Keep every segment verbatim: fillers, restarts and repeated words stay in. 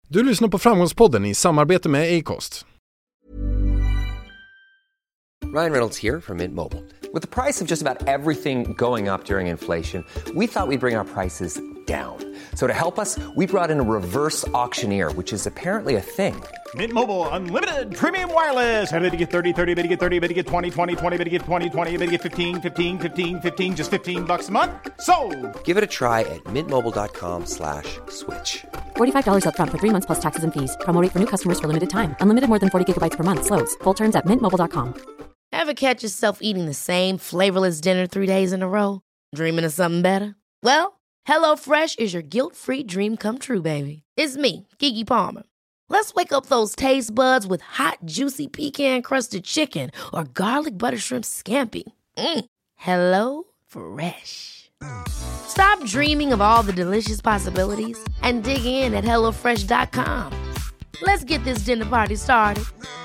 Du lyssnar på Framgångspodden i samarbete med Acast. Ryan Reynolds here from Mint Mobile. With the price of just about everything going up during inflation, we thought we'd bring our prices down. So to help us, we brought in a reverse auctioneer, which is apparently a thing. Mint Mobile Unlimited Premium Wireless. How to get thirty, thirty, how to get thirty, how to get twenty, twenty, twenty, how to get twenty, twenty, how to get fifteen, fifteen, fifteen, fifteen, just fifteen bucks a month? Sold! Give it a try at mintmobile.com slash switch. forty-five dollars up front for three months plus taxes and fees. Promo rate for new customers for limited time. Unlimited more than forty gigabytes per month. Slows full terms at mint mobile dot com. Ever catch yourself eating the same flavorless dinner three days in a row? Dreaming of something better? Well, HelloFresh is your guilt-free dream come true, baby. It's me, Keke Palmer. Let's wake up those taste buds with hot, juicy pecan-crusted chicken or garlic butter shrimp scampi. Mm. Hello Fresh. Stop dreaming of all the delicious possibilities and dig in at hello fresh dot com. Let's get this dinner party started.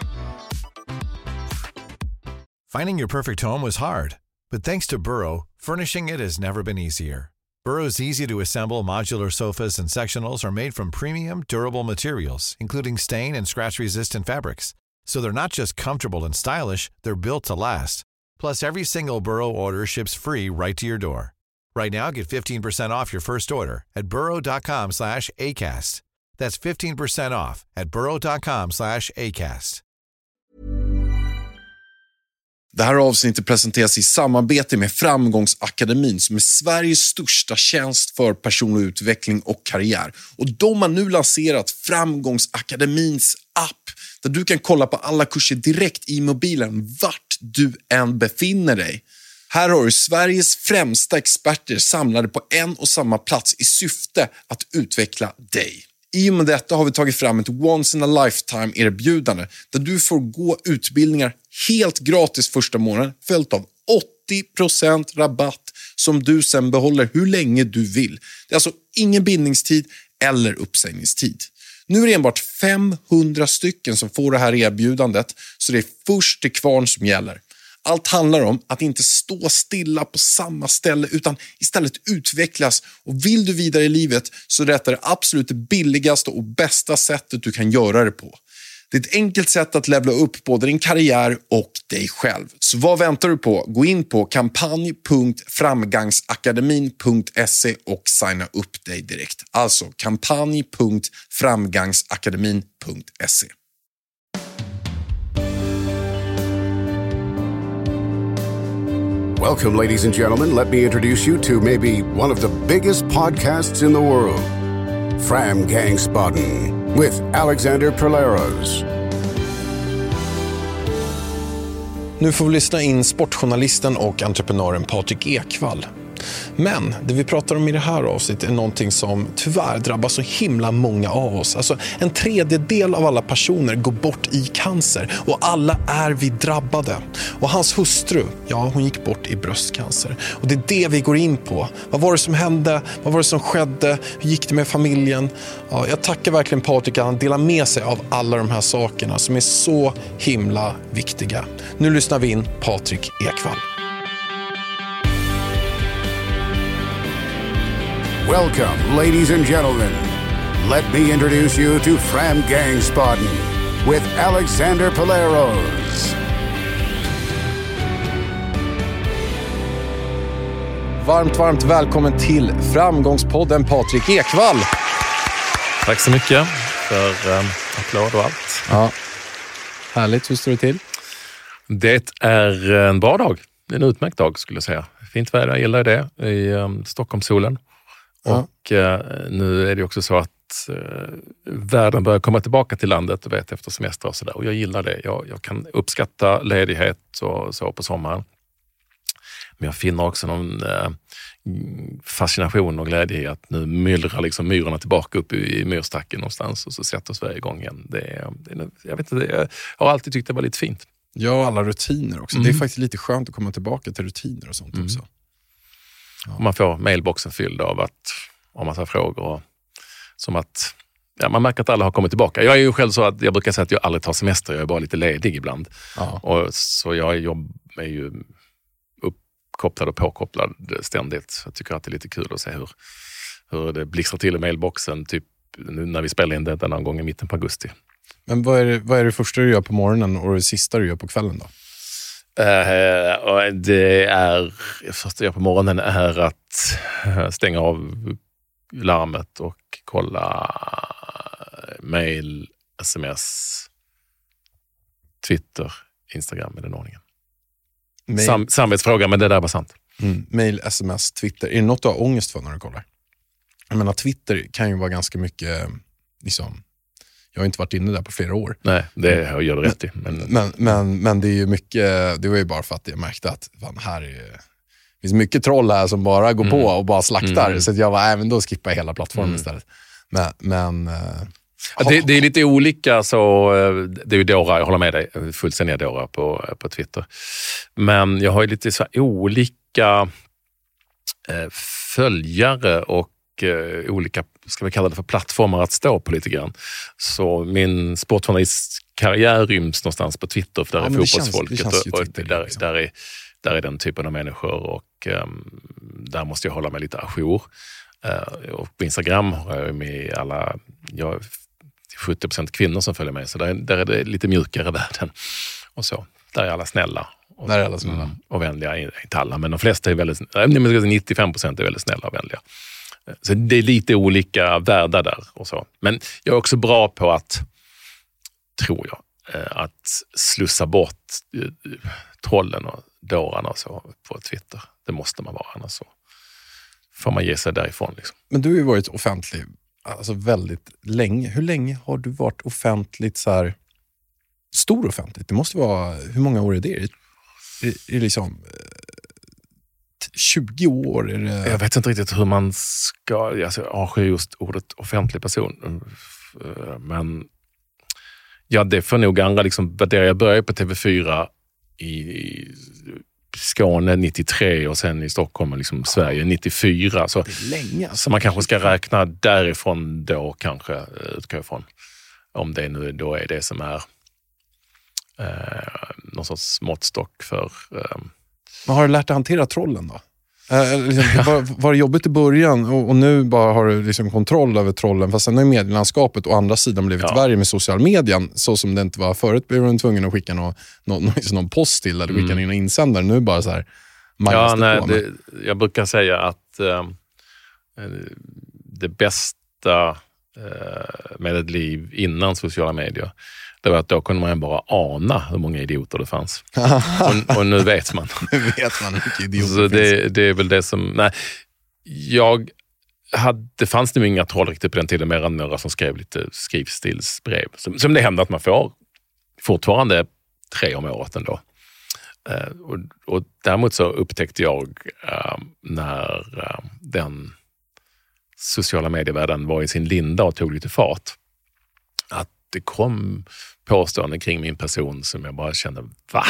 Finding your perfect home was hard, but thanks to Burrow, furnishing it has never been easier. Burrow's easy-to-assemble modular sofas and sectionals are made from premium, durable materials, including stain and scratch-resistant fabrics. So they're not just comfortable and stylish, they're built to last. Plus, every single Burrow order ships free right to your door. Right now, get fifteen percent off your first order at burrow.com slash ACAST. That's fifteen percent off at burrow.com slash ACAST. Det här avsnittet presenteras i samarbete med Framgångsakademin som är Sveriges största tjänst för personlig utveckling och karriär. Och de har nu lanserat Framgångsakademins app där du kan kolla på alla kurser direkt i mobilen vart du än befinner dig. Här har du Sveriges främsta experter samlade på en och samma plats i syfte att utveckla dig. I och med detta har vi tagit fram ett once in a lifetime erbjudande där du får gå utbildningar helt gratis första månaden följt av åttio procent rabatt som du sen behåller hur länge du vill. Det är alltså ingen bindningstid eller uppsägningstid. Nu är det enbart femhundra stycken som får det här erbjudandet så det är först till kvarn som gäller. Allt handlar om att inte stå stilla på samma ställe utan istället utvecklas. Och vill du vidare i livet så är det det absolut billigaste och bästa sättet du kan göra det på. Det är ett enkelt sätt att levla upp både din karriär och dig själv. Så vad väntar du på? Gå in på kampanj punkt framgangsakademin punkt se och signa upp dig direkt. Alltså kampanj punkt framgangsakademin punkt se. Welcome, ladies and gentlemen. Let me introduce you to maybe one of the biggest podcasts in the world, Framgångsbotten, with Alexander Perleros. Nu får vi lyssna in sportjournalisten och entreprenören Patrik Ekwall. Men det vi pratar om i det här avsnittet är någonting som tyvärr drabbar så himla många av oss. Alltså en tredjedel av alla personer går bort i cancer och alla är vi drabbade. Och hans hustru, ja hon gick bort i bröstcancer. Och det är det vi går in på. Vad var det som hände? Vad var det som skedde? Hur gick det med familjen? Ja, jag tackar verkligen Patrik att han delar med sig av alla de här sakerna som är så himla viktiga. Nu lyssnar vi in Patrik Ekwall. Welcome, ladies and gentlemen. Let me introduce you to Framgångsbotten with Alexander Perleros. Varmt, varmt välkommen till Framgångspodden Patrik Ekwall. Tack så mycket för um, applåd och allt. Ja. Härligt, hur står det till? Det är en bra dag. En utmärkt dag skulle jag säga. Fint väder, jag gillar det i um, Stockholmssolen. Ja. Och uh, nu är det också så att uh, världen börjar komma tillbaka till landet och vet efter semester och sådär. Och jag gillar det. Jag, jag kan uppskatta ledighet och så på sommaren. Men jag finner också någon uh, fascination och glädje i att nu myllrar liksom myrorna tillbaka upp i, i myrstacken någonstans och så sätter Sverige igång igen. Det är, det är, jag vet inte, jag har alltid tyckt det var lite fint. Ja, alla rutiner också. Mm. Det är faktiskt lite skönt att komma tillbaka till rutiner och sånt mm. också. Ja. Man får mailboxen fylld av att, om massa frågor och, som att ja, man märker att alla har kommit tillbaka. Jag är ju själv så att jag brukar säga att jag aldrig tar semester, jag är bara lite ledig ibland. Ja. Och så jag jobb, är ju uppkopplad och påkopplad ständigt. Jag tycker att det är lite kul att se hur, hur det blixtrar till i mailboxen typ nu när vi spelar in det någon gång i mitten på augusti. Men vad är, det, vad är det första du gör på morgonen och det sista du gör på kvällen då? Uh, och det är, första jag gör på morgonen är att stänga av larmet och kolla mail, sms, Twitter, Instagram i den ordningen. Sam, samvetsfråga, men det där var sant. Mm. Mail, sms, Twitter. Är det något du har ångest för när du kollar? Jag menar, Twitter kan ju vara ganska mycket, liksom, jag har inte varit inne där på flera år. Nej, det gör du rätt i. Men, men, men, men det är ju mycket, det var ju bara för att jag märkte att fan, här är det finns mycket troll här som bara går mm. på och bara slaktar. Mm. Så att jag var även då skippar hela plattformen mm. istället. Men, men ja, det, det är lite olika, så det är ju Dora, jag håller med dig, fullständiga Dora på, på Twitter. Men jag har ju lite så olika eh, följare och eh, olika, ska vi kalla det för plattformar att stå på lite grann. Så min sportjournalistkarriär ryms någonstans på Twitter, för där ja, är fotbollsfolket. Det känns, det känns och, Twitter, och där, liksom. där, är, där är den typen av människor, och um, där måste jag hålla mig lite ajour. Uh, och på Instagram har jag med alla, jag sjuttio procent kvinnor som följer mig, så där, där är det lite mjukare världen. Och så, där är alla snälla. Och, där är alla snälla. Mm, och vänliga, inte alla, men de flesta är väldigt, nittiofem procent är väldigt snälla och vänliga. Så det är lite olika världar där och så. Men jag är också bra på att, tror jag, att slussa bort trollen och dårarna och så på Twitter. Det måste man vara, annars så får man ge sig därifrån. Liksom. Men du har ju varit offentlig alltså väldigt länge. Hur länge har du varit offentligt så här stor offentligt? Det måste vara, hur många år är det? Är det, är det liksom tjugo år? Är det... Jag vet inte riktigt hur man ska, alltså, jag har just ordet offentlig person. Men ja, det får nog andra liksom, där jag började på T V fyra i Skåne nittiotre och sen i Stockholm och liksom Sverige nittiofyra. Så, det är länge. Så man kanske ska räkna därifrån då, kanske utgå ifrån. Om det nu då är det som är eh, någon sorts måttstock för... Eh, Men har du lärt dig hantera trollen då? Eh, liksom, var, var det jobbigt i början och, och nu bara har du liksom kontroll över trollen, fast sen har medielandskapet och andra sidan blivit ja. värre med social medien, så som det inte var förut. Blev du tvungen att skicka någon, någon, någon post till eller skicka mm. in en insändare. Nu bara så här ja, nej, det, jag brukar säga att eh, det bästa eh, med ett liv innan sociala medier, det var att då kunde man bara ana hur många idioter det fanns. och, och nu vet man. Nu vet man hur mycket idioter så det finns. Det är väl det som... Nej, jag hade, det fanns nog inga troll riktigt på den tiden, mer än några som skrev lite skrivstilsbrev. Som, som det händer att man får fortfarande tre om året ändå. Uh, och, och däremot så upptäckte jag uh, när uh, den sociala medievärlden var i sin linda och tog lite fart, att det kom påståenden kring min person som jag bara kände, va?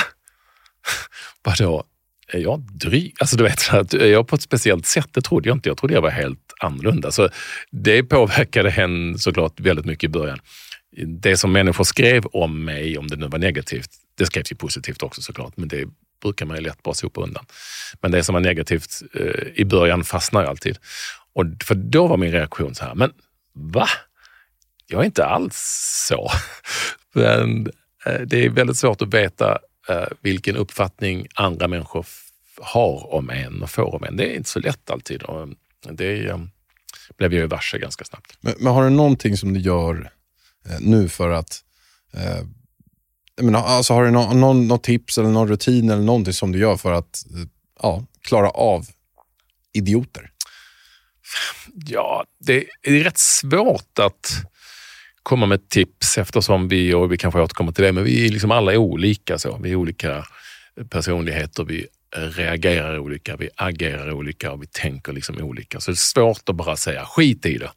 Vadå? Är jag dryg? Alltså du vet, att är jag på ett speciellt sätt? Det trodde jag inte. Jag trodde jag var helt annorlunda. Så det påverkade henne såklart väldigt mycket i början. Det som människor skrev om mig, om det nu var negativt, det skrevs ju positivt också såklart, men det brukar man ju lätt bara sopa undan. Men det som var negativt eh, i början fastnar ju alltid. Och för då var min reaktion så här, men va? Jag är inte alls så. Men eh, det är väldigt svårt att veta eh, vilken uppfattning andra människor f- har om en och får om en. Det är inte så lätt alltid. Och det eh, blev jag ju varse ganska snabbt. Men, men har du någonting som du gör eh, nu för att eh, jag menar, alltså har du någon, någon, någon tips eller någon rutin eller någonting som du gör för att eh, ja, klara av idioter? Ja, det är rätt svårt att komma med tips eftersom vi, och vi kanske återkommer till det, men vi är liksom alla är olika så. Vi är olika personligheter, vi reagerar olika, vi agerar olika och vi tänker liksom olika. Så det är svårt att bara säga skit i det.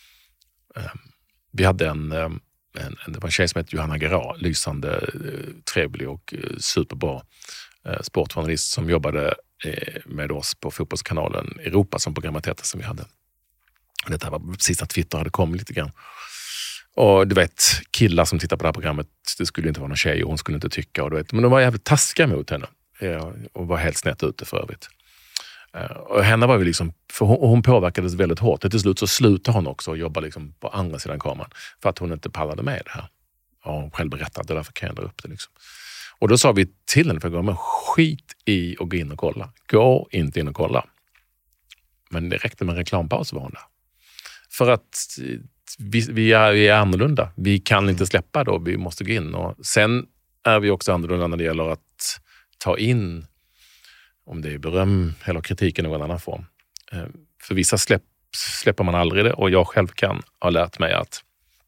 Vi hade en, en, en det var en tjej som heter Johanna Gerard, lysande, trevlig och superbra sportjournalist som jobbade med oss på fotbollskanalen Europa som programmet hette, som vi hade. Det här var precis när Twitter hade kommit lite grann. Och du vet, killar som tittar på det här programmet, det skulle inte vara någon tjej och hon skulle inte tycka. Och du vet, men de var jävligt taskiga mot henne och var helt snett ute för övrigt. Och henne var ju liksom, för hon, hon påverkades väldigt hårt. Och till slut så slutade hon också och jobba liksom på andra sidan kameran för att hon inte pallade med det här. Och hon själv berättade, därför kan jag dra upp det liksom. Och då sa vi till henne för att gå, men skit i och gå in och kolla. Gå inte in och kolla. Men det räckte med en reklampaus var hon där. För att vi, vi, är, vi är annorlunda. Vi kan inte släppa då, vi måste gå in. Och sen är vi också annorlunda när det gäller att ta in, om det är beröm eller kritik i någon annan form. För vissa släpp, släpper man aldrig det, och jag själv kan ha lärt mig att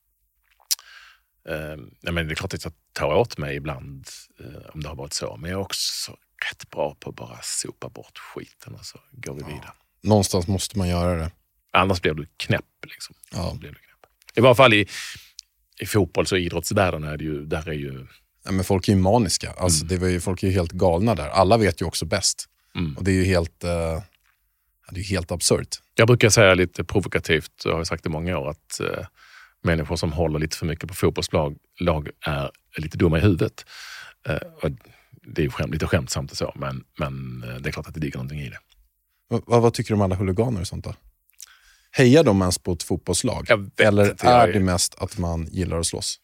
eh, ja, men det är klart att jag tar åt mig ibland eh, om det har varit så, men jag är också rätt bra på att bara sopa bort skiten och så går vi vidare. Ja, någonstans måste man göra det. Annars blir du knäpp liksom. Ja. Blir du knäpp. I varje fall i, i fotbolls- och idrottsvärlden är det ju, där är ju... Ja, men folk är ju maniska. Alltså, mm. det var ju, folk är ju helt galna där. Alla vet ju också bäst. Mm. Och det är ju helt, uh, det är helt absurt. Jag brukar säga lite provokativt, och jag har sagt det i många år, att uh, människor som håller lite för mycket på fotbollslag lag är lite dumma i huvudet. Uh, och det är ju skämt, lite skämtsamt och så, men, men uh, det är klart att det ligger någonting i det. Vad, vad tycker du om alla huliganer och sånt då? Hejar de ens på ett fotbollslag? Eller inte, är är... det mest att man gillar att slåss?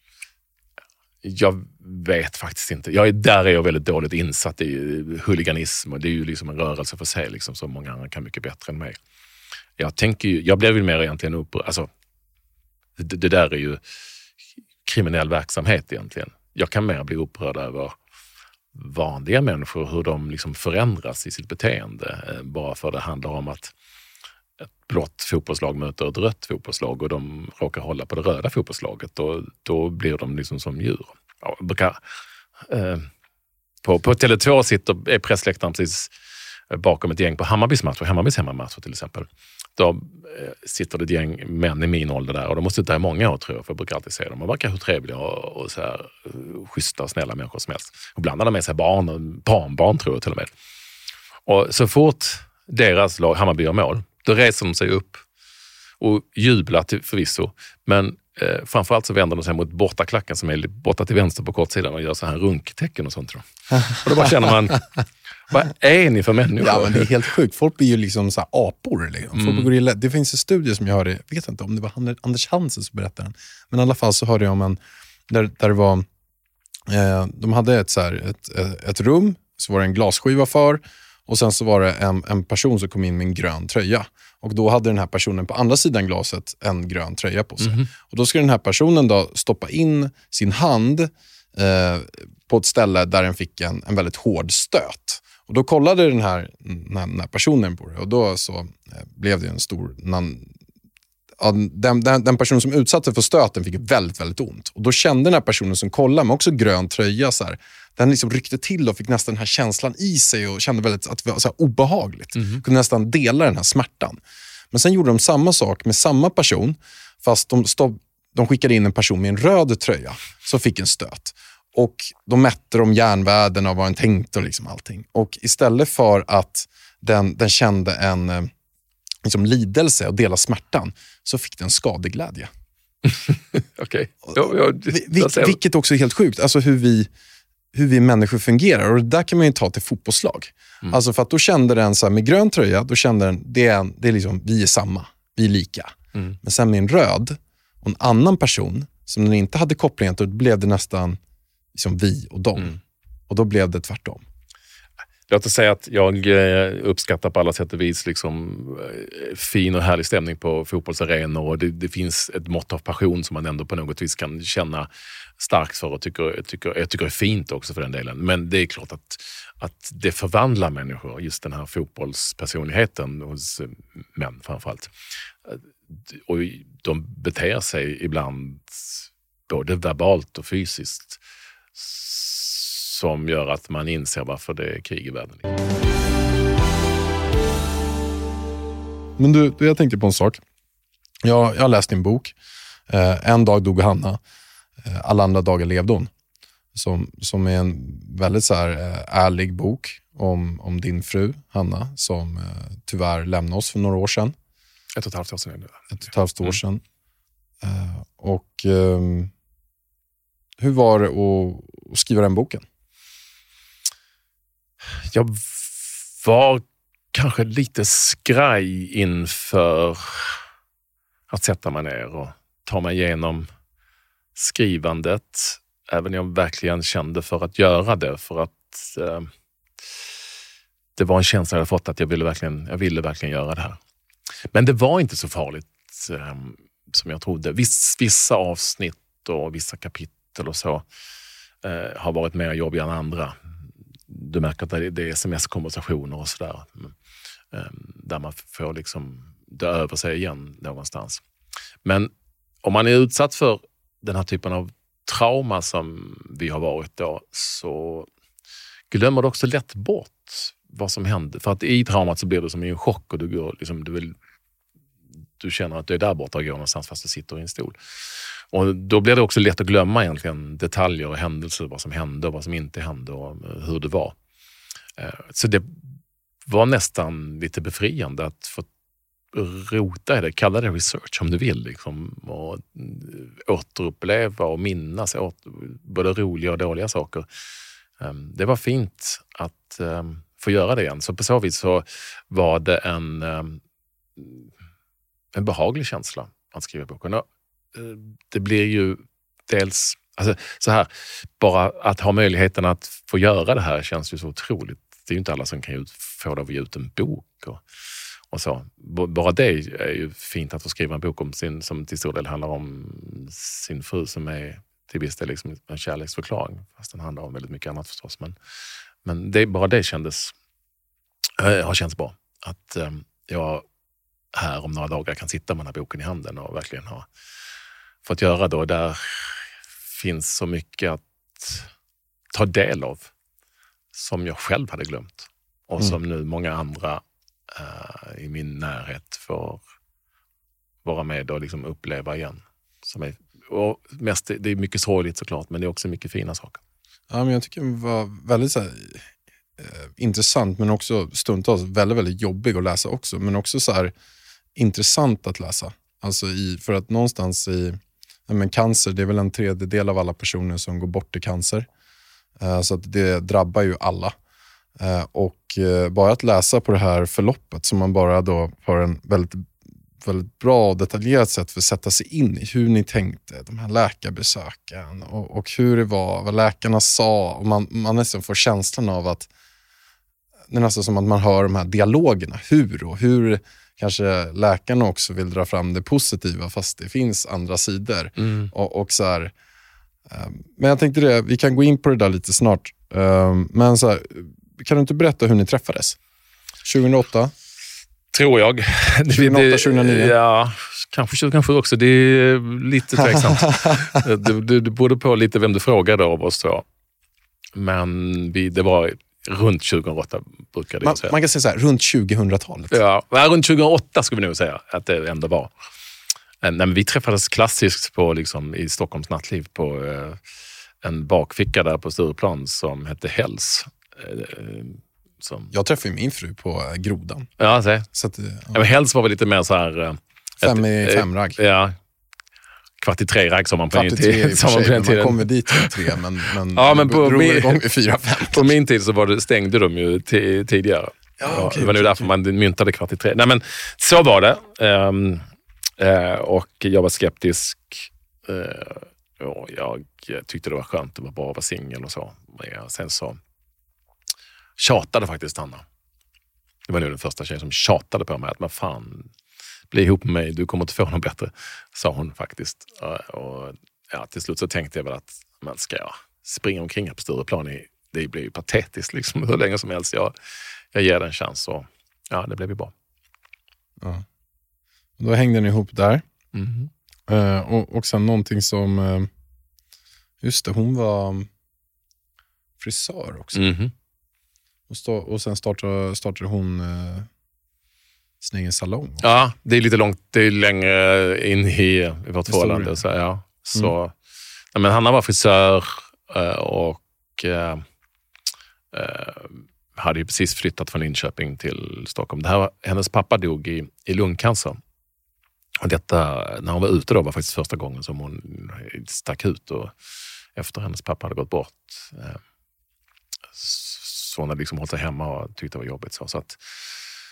Jag vet faktiskt inte. Jag är, där är jag väldigt dåligt insatt i huliganism, och det är ju liksom en rörelse för sig liksom, som många andra kan mycket bättre än mig. Jag tänker ju, jag blev ju mer egentligen upp, alltså det, det där är ju kriminell verksamhet egentligen. Jag kan mer bli upprörd över vanliga människor, hur de liksom förändras i sitt beteende, bara för det handlar om att ett blått fotbollslag möter ett rött fotbollslag och de råkar hålla på det röda fotbollslaget, och då blir de liksom som djur. Ja, brukar, eh, på, på Tele två sitter är pressläktaren precis bakom ett gäng på Hammarbys matcher, Hammarbys hemmamatcher till exempel. Då eh, sitter det ett gäng män i min ålder där, och de måste sitta i många år tror jag, för jag brukar alltid se dem. De verkar hur trevliga och, och så här, uh, schyssta och snälla människor som helst. Och bland annat med sig barn och barnbarn tror jag till och med. Och så fort deras lag, Hammarby, gör mål, då reser de sig upp och jublar till, förvisso. Men eh, framförallt så vänder de sig mot bortaklacken som är borta till vänster på kortsidan och gör så här runktecken och sånt tror jag. Och då bara känner man, vad är ni för människor? Ja, men det är helt sjukt. Folk blir ju liksom så här apor. Liksom. Folk mm. går i, det finns en studie som jag hörde, jag vet inte om det var Anders Hansen som berättade den. Men i alla fall så hörde jag om en, där, där det var, eh, de hade ett, så här, ett, ett rum, så var det en glasskiva för. Och sen så var det en, en person som kom in med en grön tröja. Och då hade den här personen på andra sidan glaset en grön tröja på sig. Mm. Och då ska den här personen då stoppa in sin hand eh, på ett ställe där den fick en, en väldigt hård stöt. Och då kollade den här, den här personen på det. Och då så eh, blev det en stor... Nan, ja, den, den, den personen som utsatte för stöten fick väldigt, väldigt ont. Och då kände den här personen som kollade med också grön tröja så här, den liksom ryckte till och fick nästan den här känslan i sig och kände väldigt att det var så här obehagligt. Mm. Kunde nästan dela den här smärtan. Men sen gjorde de samma sak med samma person, fast de, stod, de skickade in en person med en röd tröja som fick en stöt. Och de mätte de järnvärdena och vad den tänkte och liksom allting. Och istället för att den, den kände en liksom lidelse och dela smärtan, så fick den skadeglädje. Okej. Okay. Vil- vilket också är helt sjukt. Alltså hur vi, hur vi människor fungerar. Och det där kan man ju ta till fotbollslag. Mm. Alltså för att då kände den så här, med grön tröja, då kände den, det är, det är liksom, vi är samma. Vi är lika. Mm. Men sen med en röd och en annan person som den inte hade koppling till, då blev det nästan liksom vi och dem. Mm. Och då blev det tvärtom. Låt oss säga att jag uppskattar på alla sätt och vis liksom fin och härlig stämning på fotbollsarenor, och det, det finns ett mått av passion som man ändå på något vis kan känna starkt för och tycker, tycker, jag tycker är fint också för den delen. Men det är klart att, att det förvandlar människor, just den här fotbollspersonligheten hos män framförallt. Och de beter sig ibland både verbalt och fysiskt som gör att man inser varför det är krig i världen. Men du, jag tänkte på en sak. Jag, jag har läst din bok. Eh, en dag dog Hanna. Eh, alla andra dagar levde hon. Som, som är en väldigt så här, eh, ärlig bok om, om din fru, Hanna, som eh, tyvärr lämnade oss för några år sedan. Ett och ett halvt år sedan. Ett och ett halvt år sedan. Eh, och eh, hur var det att, att skriva den boken? Jag var kanske lite skraj inför att sätta mig ner och ta mig igenom skrivandet. Även jag verkligen kände för att göra det. För att eh, det var en känsla jag hade fått att jag ville verkligen, jag ville verkligen göra det här. Men det var inte så farligt eh, som jag trodde. Viss, vissa avsnitt och vissa kapitel och så eh, har varit mer jobbiga än andra. Du märker att det är, det är sms-konversationer och sådär. Eh, där man får liksom dö över sig igen någonstans. Men om man är utsatt för den här typen av trauma som vi har varit då, så glömmer du också lätt bort vad som hände. För att i traumat så blir det som en chock och du går liksom, du vill du känner att du är där borta och går någonstans fast du sitter i en stol. Och då blir det också lätt att glömma egentligen detaljer och händelser, vad som hände och vad som inte hände och hur det var. Så det var nästan lite befriande att få rota i det, kalla det research om du vill liksom, och återuppleva och minnas åter, både roliga och dåliga saker. Det var fint att få göra det igen. Så på så vis så var det en en behaglig känsla att skriva boken. Det blir ju dels alltså, så här, bara att ha möjligheten att få göra det här känns ju så otroligt. Det är ju inte alla som kan ut, få det att ge ut en bok och, och så. Bara det är ju fint att få skriva en bok om sin, som till stor del handlar om sin fru, som är till viss del liksom en kärleksförklaring, fast den handlar om väldigt mycket annat förstås. Men, men det, bara det kändes äh, har känts bra. Att äh, jag här om några dagar kan sitta med den här boken i handen och verkligen ha fått göra det. Och där finns så mycket att ta del av som jag själv hade glömt. Och mm. som nu många andra äh, i min närhet får vara med och liksom uppleva igen. Som är, och mest, det är mycket sorgligt såklart, men det är också mycket fina saker. Ja, men jag tycker det var väldigt så här, eh, intressant, men också stundtals väldigt, väldigt jobbig att läsa också. Men också så här intressant att läsa. Alltså i, för att någonstans i ja, men cancer, det är väl en tredjedel av alla personer som går bort i cancer. Uh, så att det drabbar ju alla. Uh, och uh, bara att läsa på det här förloppet som man bara då har en väldigt, väldigt bra och detaljerat sätt för att sätta sig in i hur ni tänkte, de här läkarbesöken och, och hur det var, vad läkarna sa. Och man, man nästan får känslan av att det är nästan som att man hör de här dialogerna. Hur och hur kanske läkarna också vill dra fram det positiva fast det finns andra sidor. Mm. Och, och så här, um, men jag tänkte det, vi kan gå in på det där lite snart. Um, men så här, kan du inte berätta hur ni träffades? tjugohundraåtta? Tror jag. tjugohundraåtta tjugohundranio? Ja, kanske tjugohundrasju också. Det är lite tveksamt. du, du, du borde på lite vem du frågade av oss då. Men vi, det var runt tjugohundraåtta brukar det man, säga. Man kan säga så här, runt tjugohundratalet. Ja, runt tjugohundraåtta skulle vi nog säga att det ändå var. Nej, men vi träffades klassiskt på, liksom, i Stockholms nattliv på eh, en bakficka där på Stureplan som hette Hells. Eh, som... Jag träffade min fru på eh, Grodan. Ja, så. så att, ja. Ja, men Hells var väl lite mer så här... Eh, fem i fem ragg. Eh, ja. Kvart i tre ragg som man på den tiden. Man kommer dit till tre, men, men, ja, men på drog min, igång vid fyra, fem. På min tid så var det, stängde de ju t- tidigare. Ja, okay, det var nu okay, därför okay. man myntade kvart i tre. Nej, men så var det. Um, uh, och jag var skeptisk. Uh, och jag tyckte det var skönt. Det var bra att vara singel och så. Och sen så tjatade faktiskt Anna. Det var nu den första tjejen som tjatade på mig att man fan... bli ihop med mig, du kommer inte få något bättre, sa hon faktiskt. Och ja, till slut så tänkte jag väl att man ska ja, springa omkring här på Stureplan. Det blir ju patetiskt liksom, hur länge som helst. Jag, jag ger den en chans och ja, det blev ju bra. Ja. Då hängde ni ihop där. Mm. Uh, och, och sen någonting som, uh, just det, hon var frisör också. Mm. Och, stå, och sen startade, startade hon... Uh, sin egen salong. Ja, det är lite långt, det är längre in i, i vårt förhållande. Så, ja. så, mm. ja, men Hanna var frisör och äh, äh, hade ju precis flyttat från Linköping till Stockholm. Det här, hennes pappa dog i, i lungcancer. Och detta, när hon var ute då, var faktiskt första gången som hon stack ut och efter hennes pappa hade gått bort. Äh, så hon hade liksom hållit sig hemma och tyckte det var jobbigt. Så, så att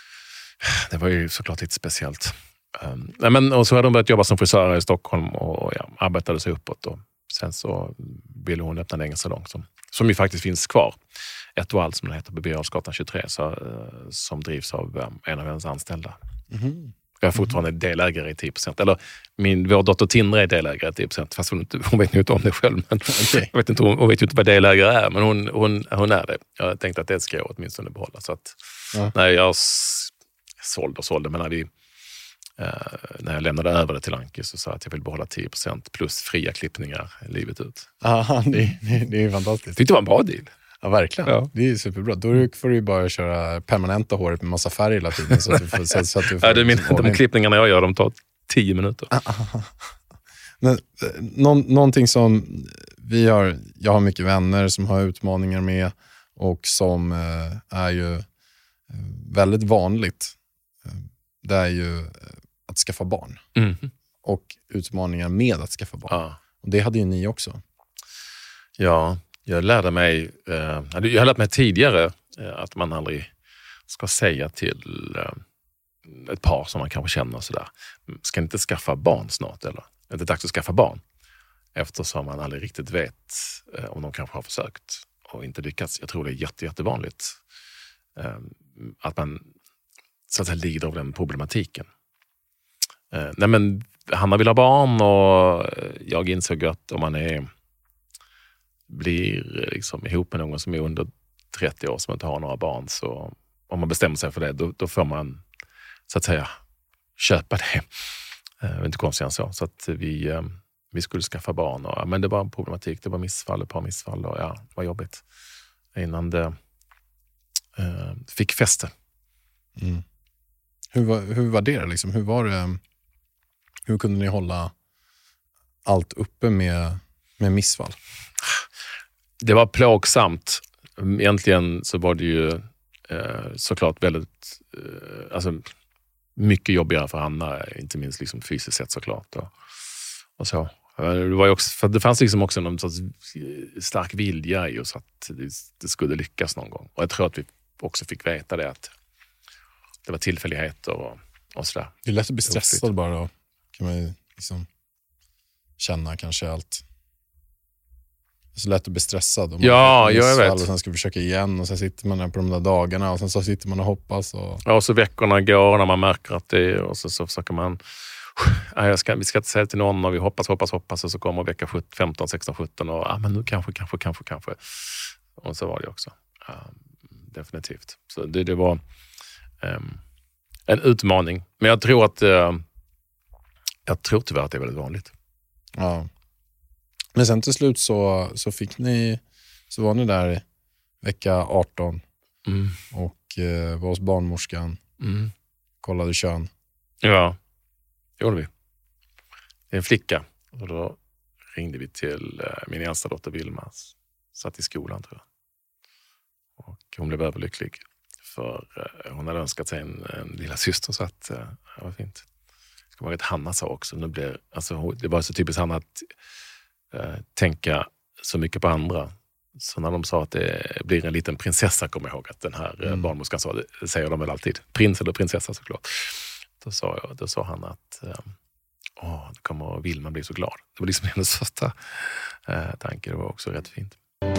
Det var ju såklart lite speciellt. Um, nej men, och så hade hon börjat jobba som frisör i Stockholm och ja, arbetade sig uppåt. Och sen så ville hon öppna en egen salong som, som ju faktiskt finns kvar. Ett och allt som det heter på Birger Jarlsgatan tjugotre så, uh, som drivs av um, en av hennes anställda. Mm. Jag är fortfarande mm. delägare i tio procent. Eller min, vår dotter Tindra är delägare i tio procent. Fast hon, inte, hon vet inte om det själv. Men okay. jag vet inte, hon, hon vet ju inte vad delägare är. Men hon, hon, hon är det. Jag tänkte att det ska jag åtminstone behålla. Så att, ja. när jag s- sålde och sålde. Men när, vi, eh, när jag lämnade över det till Anki så sa jag att jag vill behålla tio procent plus fria klippningar livet ut. Aha, det, det, det är fantastiskt. Jag tyckte det var en bra deal. Ja, verkligen. Ja. Det är superbra. Då får du ju bara köra permanenta håret med massa färg hela tiden. Så att du får, så, så att du får ja, det är min, de klippningarna jag gör, de tar tio minuter. Men, nå, någonting som vi har, jag har mycket vänner som har utmaningar med och som eh, är ju väldigt vanligt. Det är ju att skaffa barn. Mm. Och utmaningar med att skaffa barn. Ja. Och det hade ju ni också. Ja, jag lärde mig, eh, jag har lärt mig tidigare eh, att man aldrig ska säga till eh, ett par som man kanske känner sådär, ska inte skaffa barn snart eller? Är det dags att skaffa barn? Eftersom man aldrig riktigt vet eh, om de kanske har försökt och inte lyckats. Jag tror det är jätte, jättevanligt eh, att man så att säga lider av den problematiken. Eh, nej men Hanna vill ha barn och jag insåg att om man är blir liksom ihop med någon som är under trettio år som inte har några barn, så om man bestämmer sig för det, då, då får man så att säga köpa det. Det är inte konstigt än så. Så att vi, vi skulle skaffa barn. Och, men det var en problematik, det var missfall, ett par missfall och ja, det var jobbigt. Innan det eh, fick fäste. Mm. Hur, var, hur var det liksom? Hur var det? Hur kunde ni hålla allt uppe med, med missfall? Det var plågsamt. Egentligen så var det ju eh, såklart väldigt eh, alltså, mycket jobbigare för Hanna, inte minst liksom fysiskt sett såklart. Och, och så. Det var ju också, för det fanns liksom också någon sorts stark vilja i oss att det, det skulle lyckas någon gång. Och jag tror att vi också fick veta det, att det var tillfälligheter och, och sådär. Det är lätt att bli stressad bara då. Kan man ju liksom känna kanske allt. Det är så lätt att bli stressad. Om ja, jag vet. Och sen ska vi försöka igen och sen sitter man där på de där dagarna och sen så sitter man och hoppas. Och, ja, och så veckorna går när man märker att det är, och så, så försöker man ja, jag ska, vi ska inte säga till någon och vi hoppas, hoppas, hoppas och så kommer vecka femton, sexton, sjutton och ja, men nu kanske, kanske, kanske, kanske. Och så var det också. Ja, definitivt. Så det, det var um, en utmaning. Men jag tror att uh, jag tror tyvärr att det är väldigt vanligt. Ja. Men sen till slut så, så fick ni, så var ni där vecka arton mm. och eh, var hos barnmorskan, mm. kollade kön. Ja, det gjorde vi. Det är en flicka. Och då ringde vi till eh, min äldsta dotter Vilma, satt i skolan tror jag. Och hon blev överlycklig för eh, hon hade önskat sig en, en lilla syster, så att eh, det var fint. Det ska vara ett Hanna sa också. Nu blev, alltså, det var så typiskt Hanna att Uh, tänka så mycket på andra. Så när de sa att det blir en liten prinsessa, kommer jag ihåg att den här mm. barnmorskan sa, det säger de väl alltid, prins eller prinsessa såklart. Då sa jag, då sa han att uh, åh, det kommer Vilma bli så glad. Det var liksom hennes första uh, tanke. Det var också rätt fint.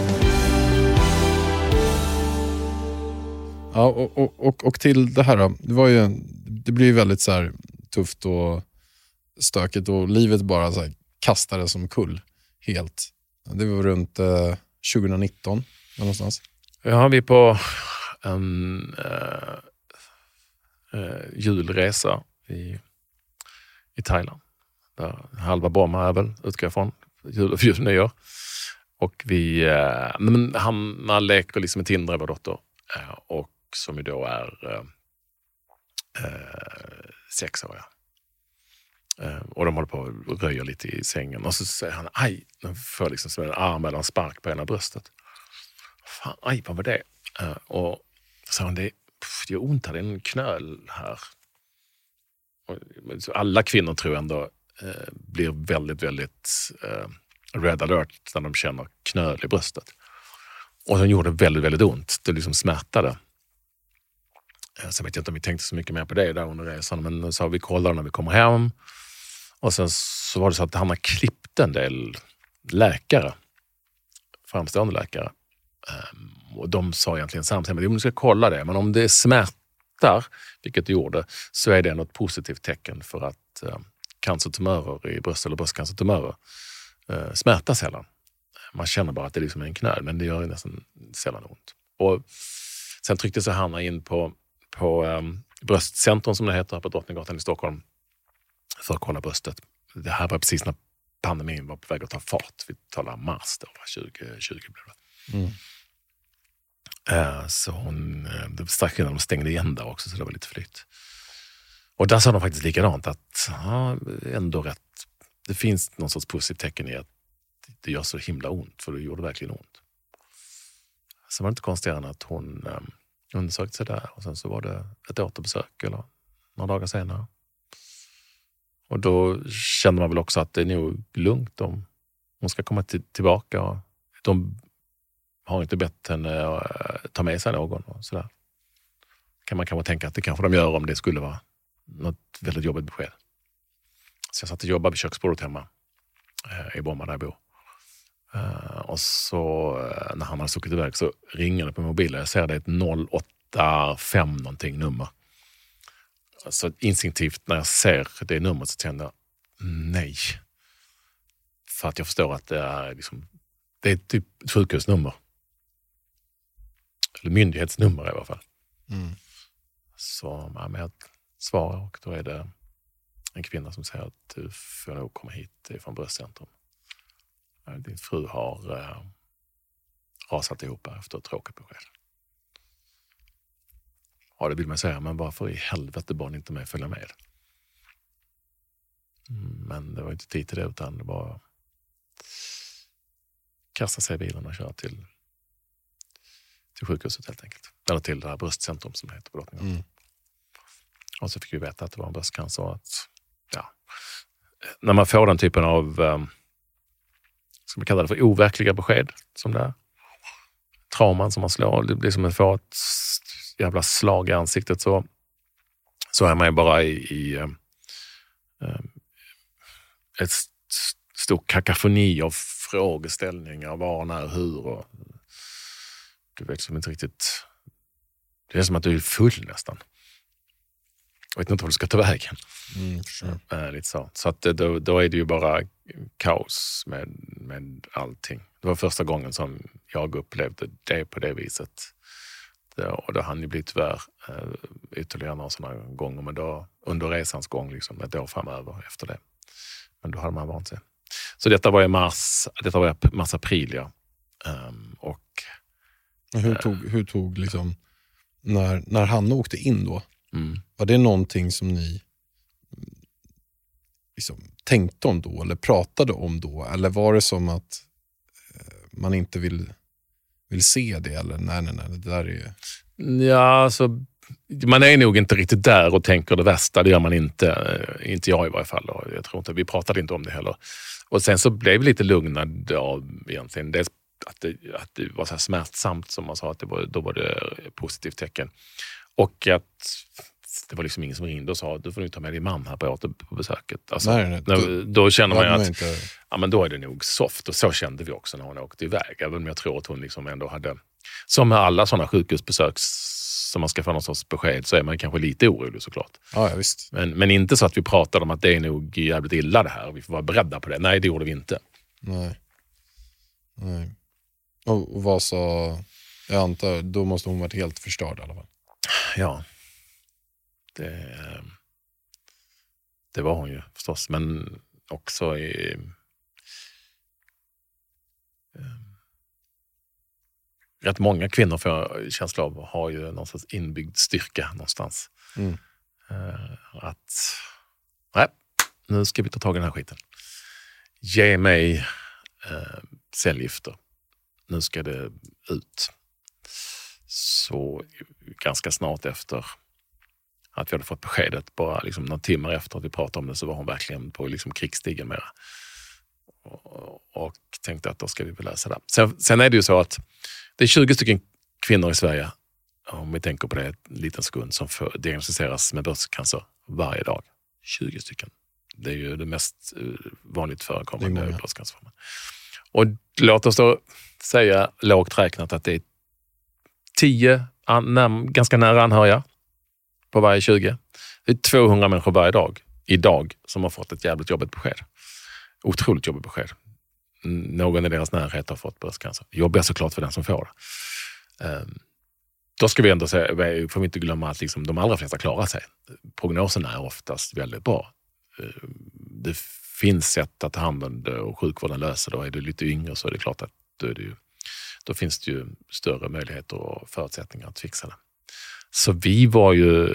Ja, och, och, och, och till det här då, det var ju, det blir ju väldigt så här tufft och stökigt och livet bara så här kastade som kull. Helt. Det var runt eh, tjugonitton någonstans. Ja, vi är på en äh, äh, julresa i, i Thailand. Där halva Bromma är väl, utgår jag från, jul och jul, nyår. Och vi, äh, men Hanna leker liksom med Tindra, vår dotter, äh, och som ju då är äh, äh, sex år, ja. Uh, och de håller på och röjer lite i sängen. Och så säger han, aj, nu får jag liksom som en arm eller en spark på ena bröstet. Fan, aj, vad var det? Uh, och så sa han, det, pff, det gör ont här, det är en knöl här. Och, så alla kvinnor tror jag ändå uh, blir väldigt, väldigt uh, red alert när de känner knöl i bröstet. Och den gjorde väldigt, väldigt ont. Det liksom smärtade. Sen vet jag inte om vi tänkte så mycket mer på det där under resan, men så vi kollade när vi kommer hem. Och sen så var det så att han har klippt en del läkare, framstående läkare. Och de sa egentligen samtidigt, men du ska kolla det. Men om det smärtar, vilket det gjorde, så är det något positivt tecken för att eh, cancertumörer i bröst eller bröstcancertumörer eh, smärtar sällan. Man känner bara att det liksom är en knöl, men det gör nästan sällan ont. Och sen tryckte sig Hanna in på, på eh, bröstcentrum som det heter på Drottninggatan i Stockholm för att kolla bröstet. Det här var precis när pandemin var på väg att ta fart. Vi talar mars då, tjugo tjugo blev det. Mm. Uh, så hon, det var strax innan de stängde igen där också, så det var lite flytt. Och där sa de faktiskt likadant att ja, ändå rätt, det finns någon sorts positivt tecken i att det gör så himla ont, för det gjorde verkligen ont. Så var det inte konstigare än att hon um, undersökte sig där, och sen så var det ett återbesök eller några dagar senare. Och då kände man väl också att det är nog lugnt om hon ska komma till, tillbaka. Och de har inte bett henne att ta med sig någon och sådär. Kan man kanske tänka att det kanske de gör om det skulle vara något väldigt jobbigt besked. Så jag satt och jobbade vid köksbordet hemma eh, i Bromma där jag bor. Uh, och så uh, när han hade stuckit iväg så ringer det på mobilen. Jag ser det är ett noll åtta fem någonting nummer. Så instinktivt när jag ser det numret så känner jag nej. För att jag förstår att det är liksom, det är typ ett sjukhusnummer. Eller myndighetsnummer i alla fall. Mm. Så ja, men jag svarar, och då är det en kvinna som säger att du får nog komma hit från bröstcentrum. Din fru har äh, rasat ihop efter ett tråkigt besked. Ja, det vill man säga, men varför i helvete barn inte med följa med? Men det var inte tid till det, utan det var kasta sig i bilen och köra till, till sjukhuset helt enkelt. Eller till det här bröstcentrum som det heter på Drottninggatan. Mm. Och så fick vi veta att det var en bröstcancer. Att, ja, när man får den typen av um, ska man kalla det för overkliga besked som det är. Trauman som man slår. Det blir som att få ett jävla slag i ansiktet. Så, så är man ju bara i, i um, ett st- stor kakafoni av frågeställningar. Var, när, hur. Och, du vet som inte riktigt... Det är som att du är full nästan. Jag vet inte vad du ska ta vägen. Mm, sure. äh, lite så. Så att då, då är det ju bara kaos med, med allting. Det var första gången som jag upplevde det på det viset. Det, och det hann ju bli tyvärr äh, ytterligare några sådana gånger. Men då, under resans gång, liksom, ett år framöver efter det. Men då hade man vant sig. Så detta var i mars, detta var i mars-april, ja. Um, och... Hur tog, hur tog liksom... När, när han åkte in då, mm. var det någonting som ni liksom tänkte om då eller pratade om då? Eller var det som att eh, man inte vill, vill se det? Eller nej, nej, nej, det där är... Ja, alltså, man är nog inte riktigt där och tänker det värsta. Det gör man inte. Inte jag i varje fall. Och jag tror inte, vi pratade inte om det heller. Och sen så blev vi lite lugnade av egentligen det. Att det, att det var så här smärtsamt som man sa, att det var, då var det positivt tecken. Och att det var liksom ingen som ringde och sa du får nu ta med din man här på återbesöket. Alltså, nej, nej, när, då, då känner man ju att inte... ja, men då är det nog soft. Och så kände vi också när hon åkte iväg. Även om jag tror att hon liksom ändå hade, som med alla sådana sjukhusbesök som man ska få någon sorts besked, så är man kanske lite orolig såklart. Ja, ja, visst. Men, men inte så att vi pratade om att det är nog jävligt illa det här. Vi får vara beredda på det. Nej, det gjorde vi inte. Nej. Nej. Och vad sa, jag antar, då måste hon varit helt förstörd i alla fall. Ja. Det, det var hon ju förstås. Men också i... Rätt många kvinnor för känsla av har ju någon sorts inbyggd styrka någonstans. Mm. Att nej, nu ska vi ta tag i den här skiten. Ge mig eh, cellgifter. Nu ska det ut. Så ganska snart efter att vi hade fått beskedet, bara liksom några timmar efter att vi pratade om det, så var hon verkligen på liksom krigsstigen mera. Och, och tänkte att då ska vi väl läsa det. Sen, sen är det ju så att det är tjugo stycken kvinnor i Sverige om vi tänker på det en liten sekund, som för, diagnostiseras med bröstcancer varje dag. tjugo stycken. Det är ju det mest vanligt förekommande bröstcancerformen. Och låt oss då säga lågt räknat att det är tio an, ganska nära anhöriga på varje tjugo. Det är tvåhundra människor varje dag, idag, som har fått ett jävligt jobbigt besked. Otroligt jobbigt besked. Någon i deras närhet har fått bröstcancer. Jobbigt såklart för den som får det. Då ska vi ändå säga, får vi inte glömma att liksom de allra flesta klarar sig. Prognosen är oftast väldigt bra. Det finns sätt att ta hand om det och sjukvården löser det. Och är du lite yngre så är det klart att då, är det ju, då finns det ju större möjligheter och förutsättningar att fixa det. Så vi var ju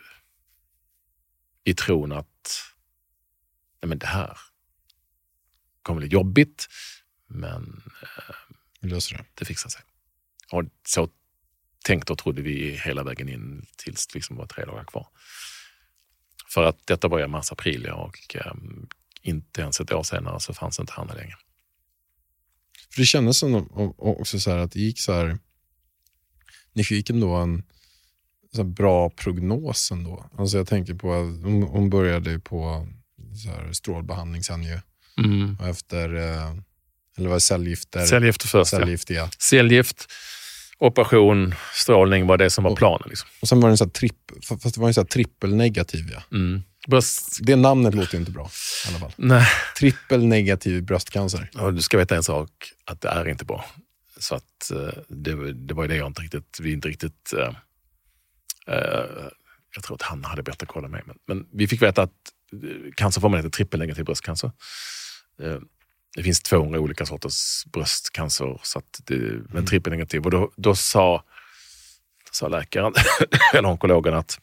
i tron att nej men det här kommer bli jobbigt, men vi löser det. Det fixar sig. Och så tänkte och trodde vi hela vägen in tills det liksom var tre dagar kvar. För att detta var i mars-april och um, inte ens ett år senare så fanns inte Hanna längre. För det kändes som också så här att det gick så här, ni fick ändå en så här bra prognos ändå. Alltså jag tänker på att hon, hon började på så här strålbehandling sen ju. Mm. Och efter, eller var det cellgifter? Cellgifter först, Cellgift, ja. Cellgift, operation, strålning var det som var och, planen. Liksom. Och sen var det en sån här tripp, fast det var en sån här trippelnegativ, ja. Mm. Bröst... Det namnet låter inte bra i alla fall. Nej. Trippelnegativ bröstcancer. Ja, du ska veta en sak, att det är inte bra. Så att det, det var ju det jag inte riktigt, vi inte riktigt, uh, uh, jag tror att Hanna hade bättre kolla med. Men, men vi fick veta att cancerformen heter trippelnegativ bröstcancer. Uh, det finns tvåhundra olika sorters bröstcancer, så att det, men mm. trippelnegativ. Och då, då sa, sa läkaren, eller onkologen, att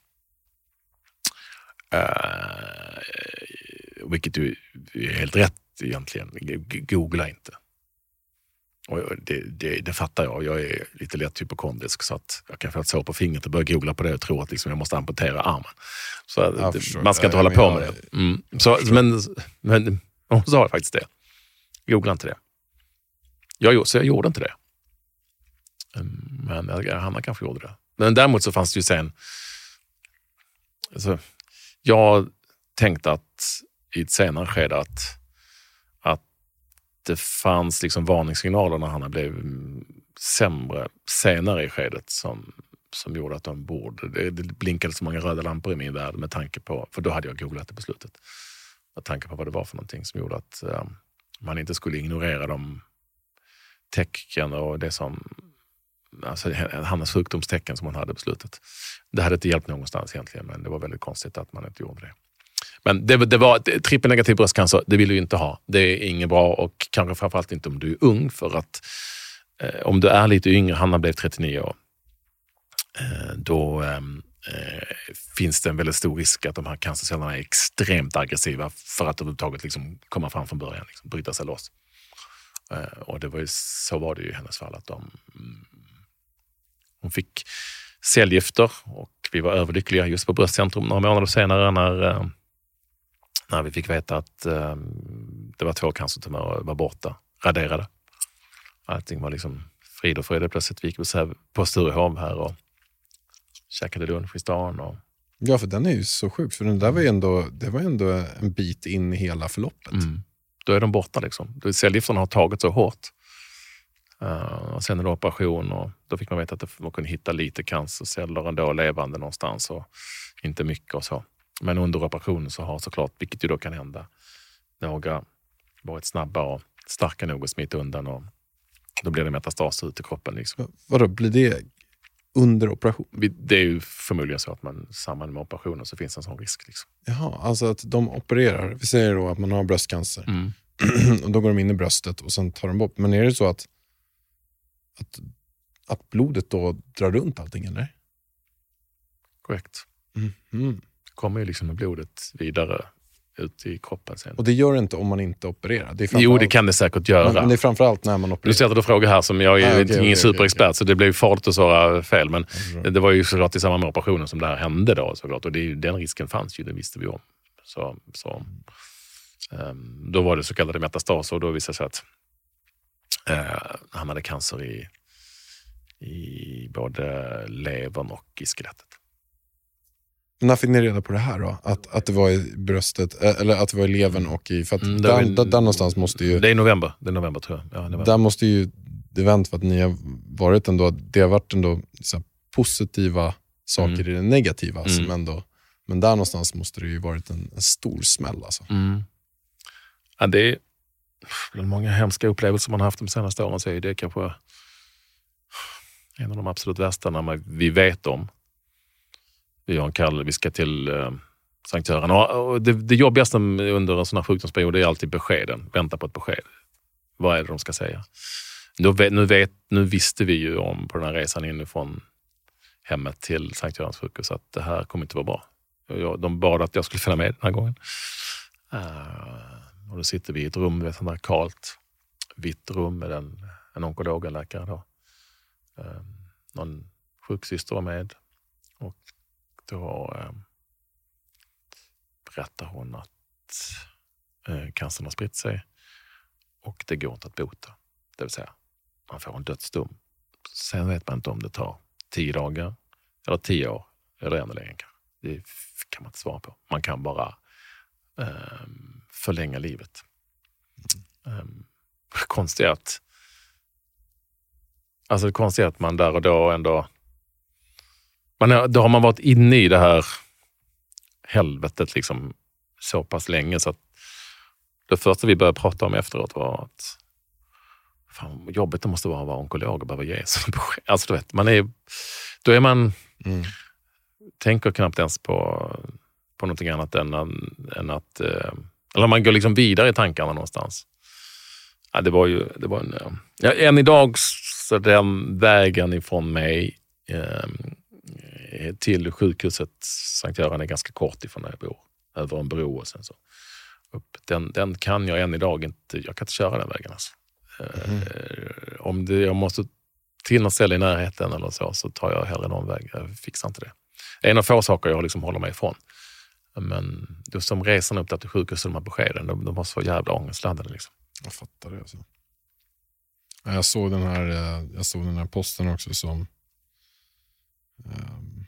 Uh, vilket ju är helt rätt egentligen. Googla inte. Och det, det, det fattar jag. Jag är lite lätt hypokondrisk, så att jag kan få ett sår på fingret och börja googla på det och tro att liksom jag måste amputera armen. Så det, man ska inte ja, hålla på jag... med det. Mm. Så, men, men hon sa faktiskt det. Googla inte det. Jag, så jag gjorde inte det. Men Hanna kanske gjorde det. Men däremot så fanns det ju sen... Alltså, jag tänkte att i ett senare skede att, att det fanns liksom varningssignaler när han blev sämre senare i skedet som, som gjorde att de borde. Det, det blinkade så många röda lampor i min värld med tanke på, för då hade jag googlat det på slutet. Med tanke på vad det var för någonting som gjorde att um, man inte skulle ignorera de tecken och det som, alltså hans sjukdomstecken som hon hade på slutet. Det hade inte hjälpt någonstans egentligen, men det var väldigt konstigt att man inte gjorde det. Men det, det var trippelnegativ bröstcancer, det vill du ju inte ha. Det är inget bra, och kanske framförallt inte om du är ung, för att eh, om du är lite yngre, Hanna blev trettionio år, eh, då eh, finns det en väldigt stor risk att de här cancercellerna är extremt aggressiva för att överhuvudtaget liksom komma fram från början, liksom, bryta sig loss. Eh, och det var ju, så var det ju i hennes fall, att de, mm, hon fick cellgifter och vi var överlyckliga just på Bröstcentrum några månader senare när, när vi fick veta att eh, det var två cancertumörer var borta, raderade. Allting var liksom frid och fröjd. Plötsligt vi gick på Sturehov här och käkade lunch i stan. Och... Ja, för den är ju så sjuk, för den där var ju ändå, det var ändå en bit in i hela förloppet. Mm. Då är de borta liksom. Cellgifterna har tagit så hårt. Uh, och sen en operation, och då fick man veta att man kunde hitta lite cancerceller ändå levande någonstans, och inte mycket och så. Men under operationen så har såklart, vilket ju då kan hända, några varit snabba och starka nog att smita undan, och då blir det metastas ut i kroppen. Liksom. Vadå, blir det under operation? Det är ju förmodligen så att man samman med operationen så finns en sån risk. Liksom. Jaha, alltså att de opererar. Vi säger då att man har bröstcancer. Mm. Och då går de in i bröstet och sen tar de bort. Men är det så att Att, att blodet då drar runt allting, eller? Korrekt. Mm-hmm. Kommer ju liksom med blodet vidare ut i kroppen sen. Och det gör det inte om man inte opererar? Det jo, det kan det säkert göra. Men det är framförallt när man opererar. Du ställer du frågor här som jag är ah, okay, ingen okay, superexpert, okay, okay. Så det blev ju farligt att svara fel. Men det var ju såklart i samband med operationen som det här hände då, såklart. Och det, den risken fanns ju, det visste vi om. Så, så, um, då var det så kallade metastaser, och då visade sig att Uh, han hade cancer i, i både levern och i skelettet. När fick ni reda på det här då? Att, att det var i bröstet, eller att det var i levern och i... För att Mm, där, är- där, där någonstans måste ju... Det är november, det är november tror jag. Ja, november. Där måste ju det vänt för att ni har varit ändå... Det har varit ändå så här positiva saker Mm. i det negativa. Mm. Som ändå, men där någonstans måste det ju varit en, en stor smäll alltså. Mm. Ja, det är bland många hemska upplevelser man har haft de senaste åren, så är det kanske en av de absolut värsta när man, vi vet om. Vi har en kall, vi ska till eh, Sankt Göran. Och, och det, det jobbigaste under en sån här sjukdomsperiod är alltid beskeden. Vänta på ett besked. Vad är det de ska säga? Nu, vet, nu, vet, nu visste vi ju om på den här resan inifrån hemmet till Sankt Görans sjukhus att det här kommer inte vara bra. Jag, de bad att jag skulle följa med den här gången. Uh, och då sitter vi i ett rum, vet du, där kallt, vitt rum med en, en onkolog, en läkare då. Uh, någon sjuksyster var med. Och då uh, berättar hon att uh, cancern har spritt sig och det går inte att bota. Det vill säga, man får en dödsdom. Sen vet man inte om det tar tio dagar eller tio år eller ännu längre. Det kan man inte svara på. Man kan bara um, förlänga livet. Um, konstigt att alltså det konstiga är att man där och då ändå man är, då har man varit inne i det här helvetet liksom så pass länge så att det första vi började prata om efteråt var att fan, jobbet det måste vara att vara onkolog och behöva ge sig besked. Alltså du vet, man är då är man Mm. tänker knappt ens på på någonting annat än, än att eh, eller man går liksom vidare i tankarna någonstans. Ja, det var ju det var en ja, än idag så den vägen ifrån mig eh, till sjukhuset Sankt Göran är ganska kort ifrån där jag bor. Över en bro och sen så upp. Den, den kan jag än idag inte, jag kan inte köra den vägen alltså. Mm. Eh, om det, jag måste till något ställe i närheten eller så, så tar jag hellre någon väg. Jag fixar inte det. En av få saker jag liksom håller mig ifrån. Men just som resan upp till sjukhuset, de här beskeden, de, de var så jävla ångestladdade liksom. Jag fattar det alltså. Jag såg den här jag såg den här posten också som um,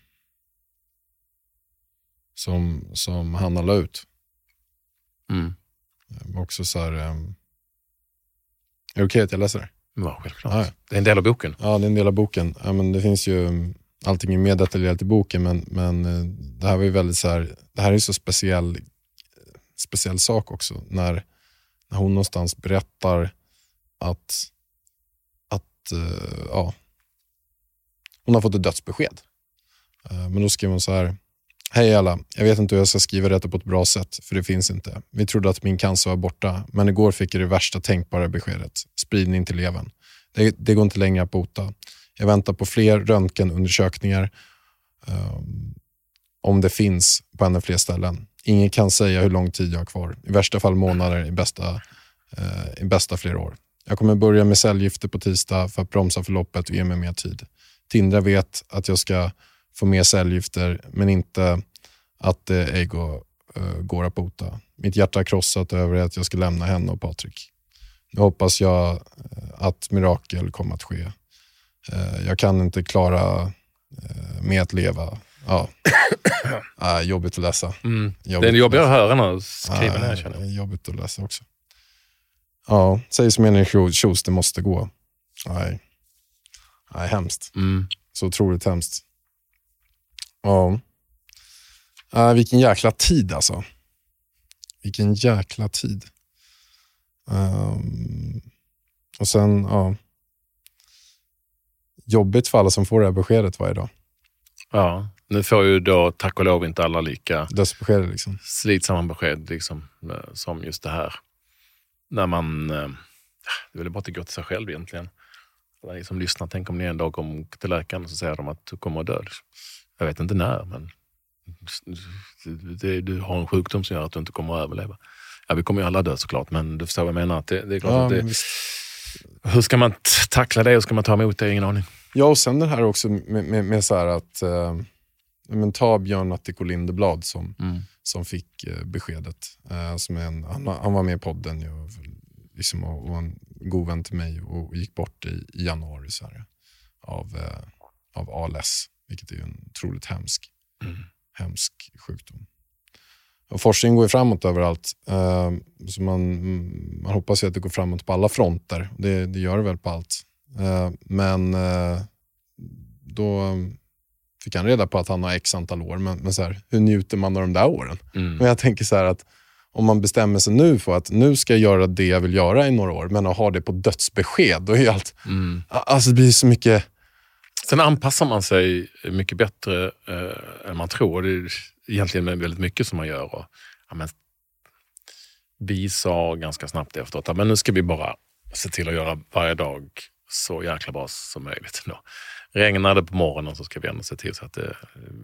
som som Hanna la ut. Mm. Också så här um, är det okej att jag läser det? Ja, självklart. Ja. Det är en del av boken. Ja, det är en del av boken. Ja, men det finns ju allting är mer detaljerat i boken, men, men det här var ju väldigt så här, det här är ju så speciell speciell sak också när, när hon någonstans berättar att att uh, ja hon har fått ett dödsbesked. Uh, men då skriver hon så här: hej alla, jag vet inte hur jag ska skriva detta på ett bra sätt, för det finns inte. Vi trodde att min cancer var borta, men igår fick jag det värsta tänkbara beskedet. Spridning till levern. Det, det går inte längre att bota. Jag väntar på fler röntgenundersökningar um, om det finns på ännu fler ställen. Ingen kan säga hur lång tid jag har kvar. I värsta fall månader, i bästa, uh, i bästa flera år. Jag kommer börja med cellgifter på tisdag för att bromsa förloppet och ge mig mer tid. Tindra vet att jag ska få mer cellgifter, men inte att det ej går, uh, går att bota. Mitt hjärta har krossat över att jag ska lämna henne och Patrik. Nu hoppas jag uh, att mirakel kommer att ske. Uh, jag kan inte klara uh, med att leva. Ja. uh, jobbigt att läsa. Mm. Jobbigt det är jobbigt att läsa. höra när du skriver uh, det här, känner jag. Jobbigt att läsa också. Ja, säg som en tjus, det måste gå. Nej. Nej, hemskt. Mm. Så otroligt hemskt. Ja. Uh, vilken jäkla tid alltså. Vilken jäkla tid. Um, och sen, ja. Jobbigt för alla som får det här beskedet varje dag. Ja, nu får ju då tack och lov inte alla lika dödsbeskedet liksom. Slitsamma besked liksom, som just det här. När man, det vill bara inte gå till sig själv egentligen. Alla ni som lyssnar, tänk om ni en dag kommer till läkaren och så säger de att du kommer att dö. Jag vet inte när, men det, du har en sjukdom som gör att du inte kommer att överleva. Ja, vi kommer ju alla dö såklart, men du förstår vad jag menar. Att det, det är klart ja, att det, hur ska man tackla det? Hur ska man ta emot det? Ingen aning. Ja, och sen det här också med, med, med så här att eh, men ta Björn Attiko Lindeblad som, mm. som fick eh, beskedet. Eh, som en, han, han var med i podden ju, och, liksom, och, och en god vän till mig och gick bort i, i januari så här, av, eh, av A L S, vilket är ju en otroligt hemsk, mm. hemsk sjukdom. Och forskning går ju framåt överallt. Uh, så man, man hoppas ju att det går framåt på alla fronter. Det, det gör det väl på allt. Uh, men uh, då fick han reda på att han har x antal år. Men, men så här, hur njuter man av de där åren? Mm. Men jag tänker så här att om man bestämmer sig nu för att nu ska jag göra det jag vill göra i några år, men att ha det på dödsbesked, då är allt... Mm. Alltså det blir så mycket... Sen anpassar man sig mycket bättre eh, än man tror. Det är egentligen väldigt mycket som man gör. Och, ja, men, vi sa ganska snabbt efteråt att men nu ska vi bara se till att göra varje dag så jäkla bra som möjligt. Då. Regnar det på morgonen så ska vi ändå se till så att det,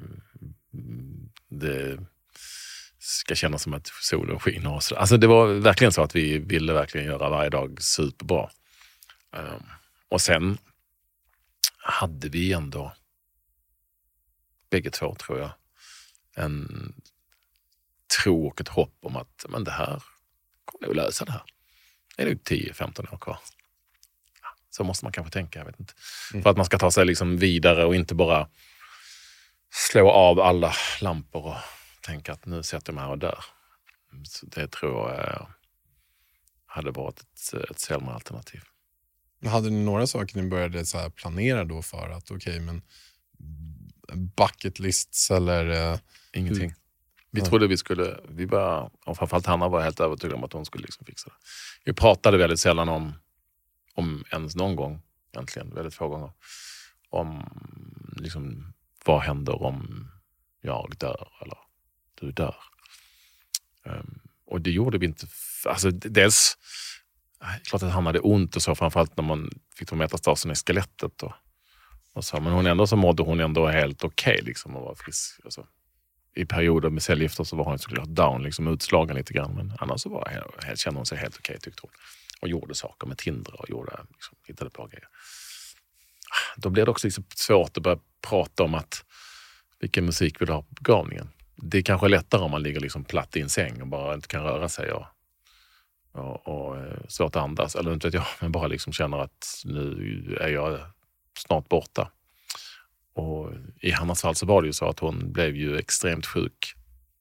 det ska kännas som att solen skiner. Och så. Alltså det var verkligen så att vi ville verkligen göra varje dag superbra. Um, och sen hade vi ändå bägge två, tror jag, en tro och ett hopp om att men det här kommer nog lösa det här. Det är nog tio femton år kvar. Så måste man kanske tänka, jag vet inte. Mm. För att man ska ta sig liksom vidare och inte bara slå av alla lampor och tänka att nu sätter jag mig här och där. Så det tror jag hade varit ett, ett sämre alternativ. Hade ni några saker ni började så här planera då för att okej, okay, men bucket lists eller... Uh, Ingenting. Vi trodde vi skulle, vi bara, och framförallt Hanna var helt övertygad om att hon skulle liksom fixa det. Vi pratade väldigt sällan om, om ens någon gång, egentligen, väldigt få gånger, om liksom, vad händer om jag dör eller du dör. Um, och det gjorde vi inte, alltså dels, klart att han hade ont och så, framförallt när man fick de metastasen i skelettet och, och så, men hon ändå så mådde hon ändå helt okej okay, liksom, och var frisk, alltså. I perioder med cellgifter så var hon såklart down, liksom utslagen lite grann. Men annars så var jag, kände hon sig helt okej, tyckte hon. Och gjorde saker med Tinder och gjorde, liksom, hittade på grejer. Då blev det också liksom svårt att börja prata om att vilken musik vill du ha på begravningen. Det är kanske lättare om man ligger liksom platt i en säng och bara inte kan röra sig och, och, och svårt att andas. Eller inte vet jag, men bara liksom känner att nu är jag snart borta. Och i Hannas fall så var det ju så att hon blev ju extremt sjuk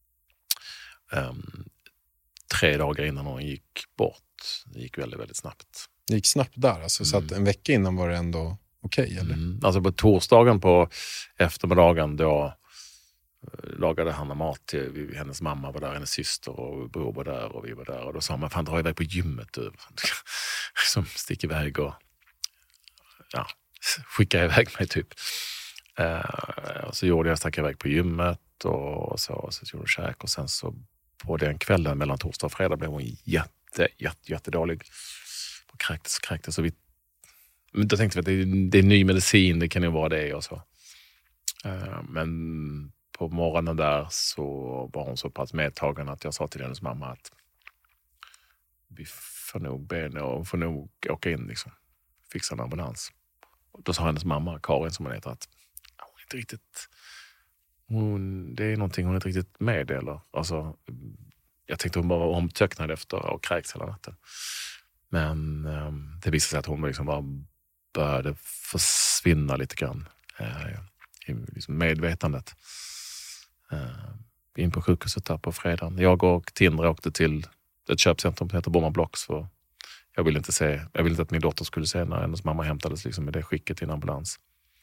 um, tre dagar innan hon gick bort. Det gick väldigt, väldigt snabbt. Det gick snabbt där, alltså, mm. så att en vecka innan var det ändå okej, okay, eller? Mm. Alltså på torsdagen på eftermiddagen då lagade Hanna mat till hennes mamma var där, hennes syster och bror var där och vi var där. Och då sa man, fan dra iväg på gymmet du. Som stick iväg och ja, skicka iväg mig typ. Uh, och så gjorde jag stack iväg på gymmet och, och så, och så gjorde jag käk och sen så på den kvällen mellan torsdag och fredag blev hon jätte, jätte, jättedålig och kräktes, kräktes så vi, men då tänkte vi att det, det är ny medicin, det kan ju vara det och så. Uh, men på morgonen där så var hon så pass medtagen att jag sa till hennes mamma att vi får nog be och får nog åka in liksom, fixa en ambulans. Och då sa hennes mamma, Karin som hon heter, att inte riktigt hon, det är någonting hon inte riktigt med eller alltså, jag tänkte hon bara omtöcknade efter och kräks hela natten men um, det visade sig att hon liksom bara började försvinna lite grann uh, i liksom medvetandet uh, in på sjukhuset där på fredagen. Jag och Tindra åkte till ett köpcentrum som heter Bomma Blocks för jag ville inte se, jag ville inte att min dotter skulle se när hennes mamma hämtades liksom med det skicket i en ambulans.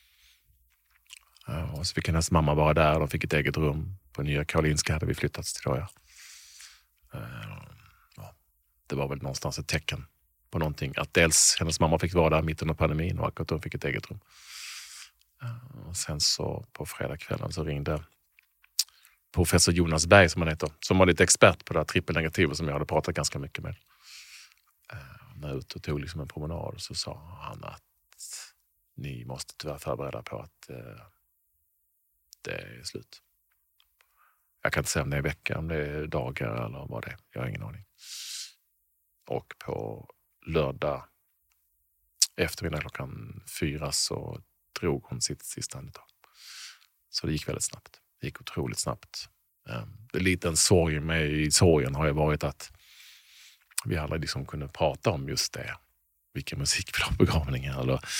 Uh, och så fick hennes mamma vara där och de fick ett eget rum. På Nya Karolinska hade vi flyttats till då, ja. Uh, ja. Det var väl någonstans ett tecken på någonting. Att dels hennes mamma fick vara där mitt under pandemin och att hon fick ett eget rum. Uh, och sen så på fredagskvällen så ringde professor Jonas Berg som han heter. Som var lite expert på det här trippelnegativet som jag hade pratat ganska mycket med. Uh, när jag ut och tog liksom en promenad så sa han att ni måste tyvärr förbereda på att uh, det är slut. Jag kan inte säga om det är vecka, om det är dagar eller vad det är. Jag har ingen aning. Och på lördag eftermiddag klockan fyra så drog hon sitt sista andetag. Så det gick väldigt snabbt. Det gick otroligt snabbt. Det är lite en sorg med i sorgen har ju varit att vi aldrig liksom kunde prata om just det. Vilken musik vi har på begravningen eller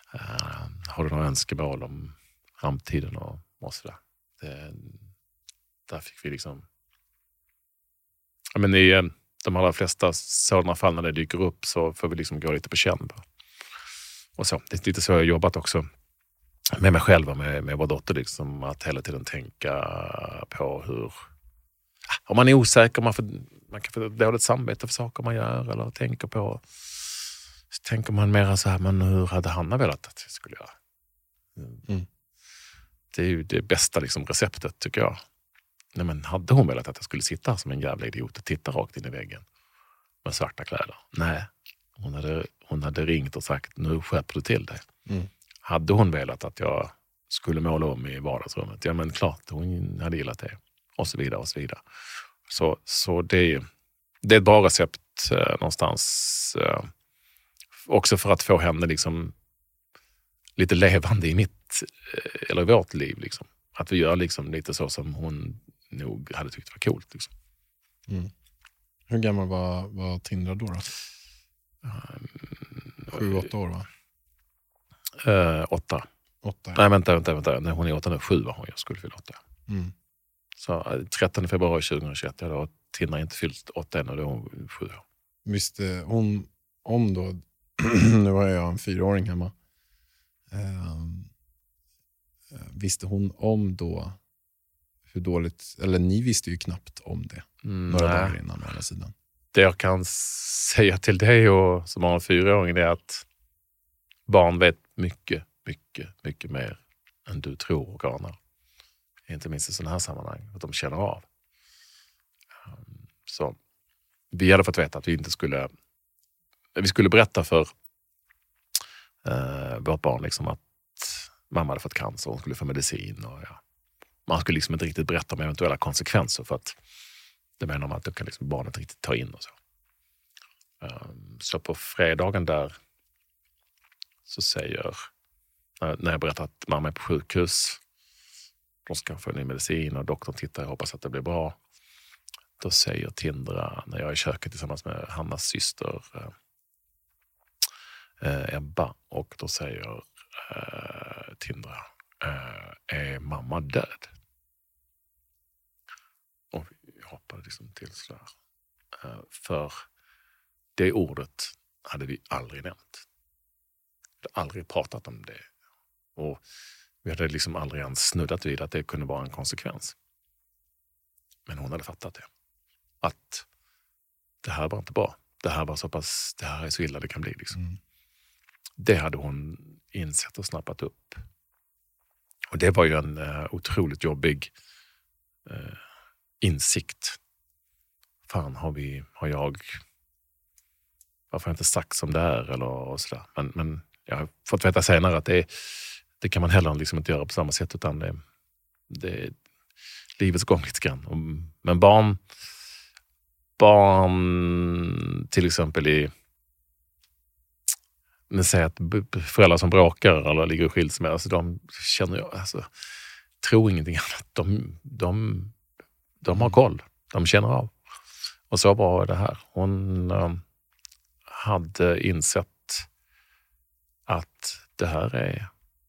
Uh, har du några önskemål om framtiden och, och sådär. Det, där fick vi liksom... Ja, men i de allra flesta sådana fall när det dyker upp så får vi liksom gå lite på känn. Och så. Det är lite så jag har jobbat också med mig själv och med, med vår dotter. Liksom, att hela tiden tänka på hur... Om man är osäker, man, får, man kan få dåligt samvete för saker man gör eller tänker på... Så tänker man mer så här, men hur hade Hanna velat att jag skulle göra? Mm. Det är ju det bästa liksom, receptet tycker jag. Nej, men hade hon velat att jag skulle sitta som en jävla idiot och titta rakt in i väggen med svarta kläder? Nej, hon hade, hon hade ringt och sagt, nu skärper du till dig. Mm. Hade hon velat att jag skulle måla om i vardagsrummet? Ja, men klart, hon hade gillat det. Och så vidare och så vidare. Så, så det, det är ett bra recept eh, någonstans. Eh, också för att få henne liksom lite levande i mitt, eh, eller i vårt liv liksom. Att vi gör liksom lite så som hon nog hade tyckt var coolt. Liksom. Mm. Hur gammal var, var Tindra då? då? Um, Sju, åtta år va? Uh, åtta. åtta ja. Nej, vänta, vänta, vänta. Nej, hon är åtta nu. Sju var hon. Jag skulle fylla åtta. Mm. Så trettonde februari tjugohundratjugoett, ja, då Tindra inte fyllt åtta än och då är hon sju år. Visste hon om då, nu har jag en fyraåring hemma, um, visste hon om då hur dåligt, eller ni visste ju knappt om det mm, några nej. dagar innan å andra sidan. Det jag kan säga till dig och som har en fyraåring är att barn vet mycket, mycket, mycket mer än du tror och anar. Inte minst i sådana här sammanhang, att de känner av. Så vi hade fått veta att vi inte skulle vi skulle berätta för uh, vårt barn liksom att mamma hade fått cancer och hon skulle få medicin. Och, ja. Man skulle liksom inte riktigt berätta om eventuella konsekvenser för att det menar man att då kan liksom barnet riktigt ta in och så. Um, så på fredagen där så säger, när jag berättar att mamma är på sjukhus, de ska få ny medicin och doktorn tittar och hoppas att det blir bra. Då säger Tindra, när jag är i köket tillsammans med Hannas syster eh, Ebba, och då säger eh, Tindra, eh, är mamma död? Och vi hoppade liksom till sådär. Eh, för det ordet hade vi aldrig nämnt. Vi hade aldrig pratat om det. Och vi hade liksom aldrig ens snuddat vid att det kunde vara en konsekvens. Men hon hade fattat det. Att det här var inte bra. Det här var så pass, det här är så illa det kan bli. Liksom. Mm. Det hade hon insett och snappat upp. Och det var ju en uh, otroligt jobbig uh, insikt. Fan, har vi, har jag, varför har jag inte sagt som det är eller och sådär. Men, men jag har fått veta senare att det, det kan man heller liksom inte göra på samma sätt, utan det, det är livets gång lite grann. Men barn barn till exempel i men säg att föräldrar som bråkar eller ligger i skilsmässa, alltså de känner jag, alltså, tror ingenting annat. De, de, de har koll. De känner av. Och så var det här. Hon um, hade insett att det här är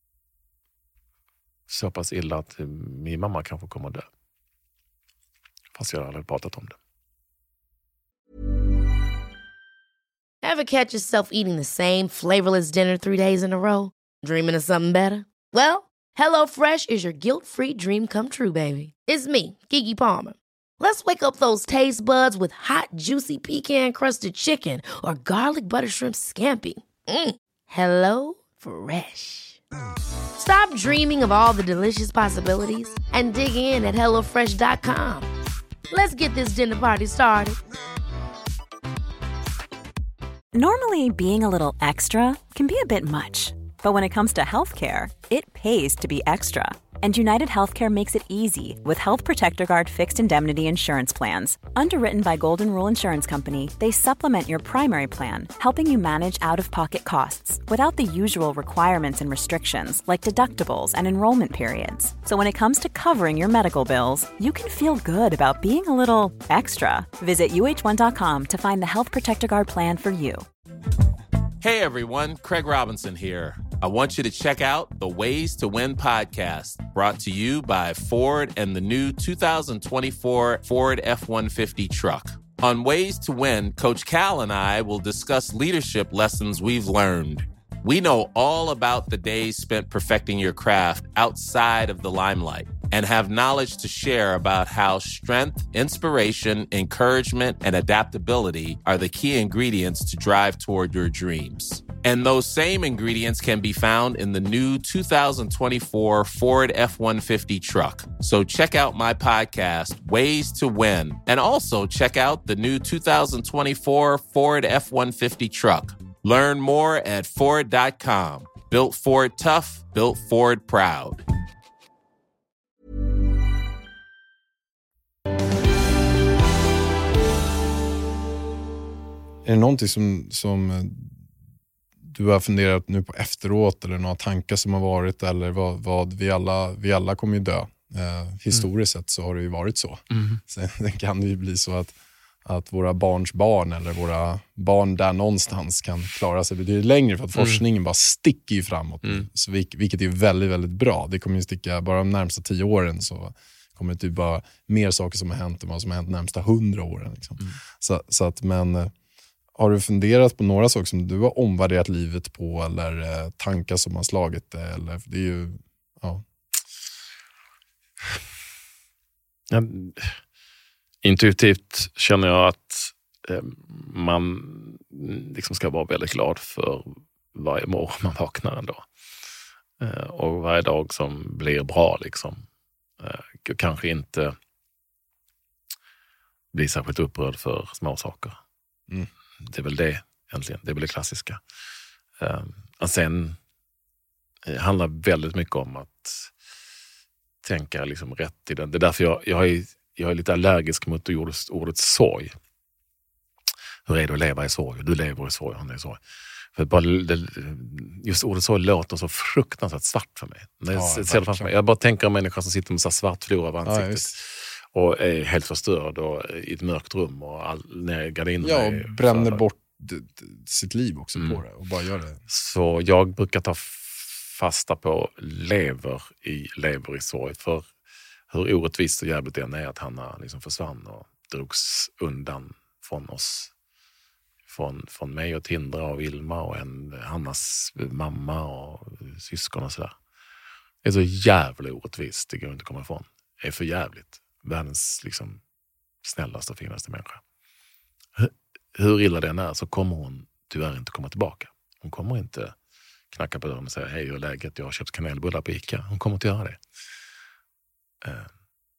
så pass illa att min mamma kanske kommer att dö. Fast jag hade pratat om det. Ever catch yourself eating the same flavorless dinner three days in a row? Dreaming of something better? Well, HelloFresh is your guilt-free dream come true, baby. It's me, Keke Palmer. Let's wake up those taste buds with hot, juicy pecan-crusted chicken or garlic butter shrimp scampi. Mm. Hello Fresh. Stop dreaming of all the delicious possibilities and dig in at hello fresh dot com. Let's get this dinner party started. Normally, being a little extra can be a bit much, but when it comes to healthcare, it pays to be extra. And United Healthcare makes it easy with Health Protector Guard fixed indemnity insurance plans. Underwritten by Golden Rule Insurance Company, they supplement your primary plan, helping you manage out-of-pocket costs without the usual requirements and restrictions like deductibles and enrollment periods. So when it comes to covering your medical bills, you can feel good about being a little extra. Visit U H one dot com to find the Health Protector Guard plan for you. Hey everyone, Craig Robinson here. I want you to check out the Ways to Win podcast, brought to you by Ford and the new two thousand twenty-four Ford F one fifty truck. On Ways to Win, Coach Cal and I will discuss leadership lessons we've learned. We know all about the days spent perfecting your craft outside of the limelight and have knowledge to share about how strength, inspiration, encouragement, and adaptability are the key ingredients to drive toward your dreams. And those same ingredients can be found in the new two thousand twenty-four Ford F one fifty truck. So check out my podcast, Ways to Win, and also check out the new two thousand twenty-four Ford F one fifty truck. Learn more at Ford dot com. Built Ford tough, built Ford proud. Är det någonting som, som du har funderat nu på efteråt, eller några tankar som har varit, eller vad, vad vi alla vi alla kommer ju dö. Eh, historiskt mm. sett så har det ju varit så. Mm. Sen kan det ju bli så att att våra barns barn eller våra barn där någonstans kan klara sig betydligt längre, för att mm. forskningen bara sticker ju framåt. Mm. Så vilket är väldigt, väldigt bra. Det kommer ju sticka, bara de närmsta tio åren så kommer det typ bara mer saker som har hänt än vad som har hänt de närmsta hundra åren. Liksom. Mm. Så, så att, men har du funderat på några saker som du har omvärderat livet på, eller eh, tankar som har slagit det? Eller, det är ju, ja. ja intuitivt känner jag att eh, man liksom ska vara väldigt glad för varje morgon man vaknar ändå. Eh, och varje dag som blir bra liksom. Eh, kanske inte bli särskilt upprörd för små saker. Mm. Det är väl det egentligen. Det är väl det klassiska. Eh, och sen eh, handlar väldigt mycket om att tänka liksom rätt i den. Det är därför jag, jag är Jag är lite allergisk mot ordet, ordet sorg. Hur är det att leva i sorg? Du lever i sorg, han är i sorg. För bara, det, just ordet sorg låter så fruktansvärt svart för mig. Det är ja, för mig. Jag bara tänker om människor som sitter med så svart flor av ansiktet. Ja, och är helt förstörd och i ett mörkt rum och all, ner gardiner. Ja, och bränner för, bort d- d- sitt liv också mm. på det och bara gör det. Så jag brukar ta fasta på lever i, lever i sorg. För hur orättvist och jävligt det är att Hanna liksom försvann och drogs undan från oss. Från, från mig och Tindra och Vilma och en, Hannas mamma och syskon och sådär. Det är så jävla orättvist, det går inte att komma ifrån. Det är för jävligt. Världens liksom snällaste och finaste människa. Hur, hur illa den är så kommer hon tyvärr inte komma tillbaka. Hon kommer inte knacka på dörren och säga hej, hur är läget? Jag har köpt kanelbullar på Ica. Hon kommer inte göra det. Uh,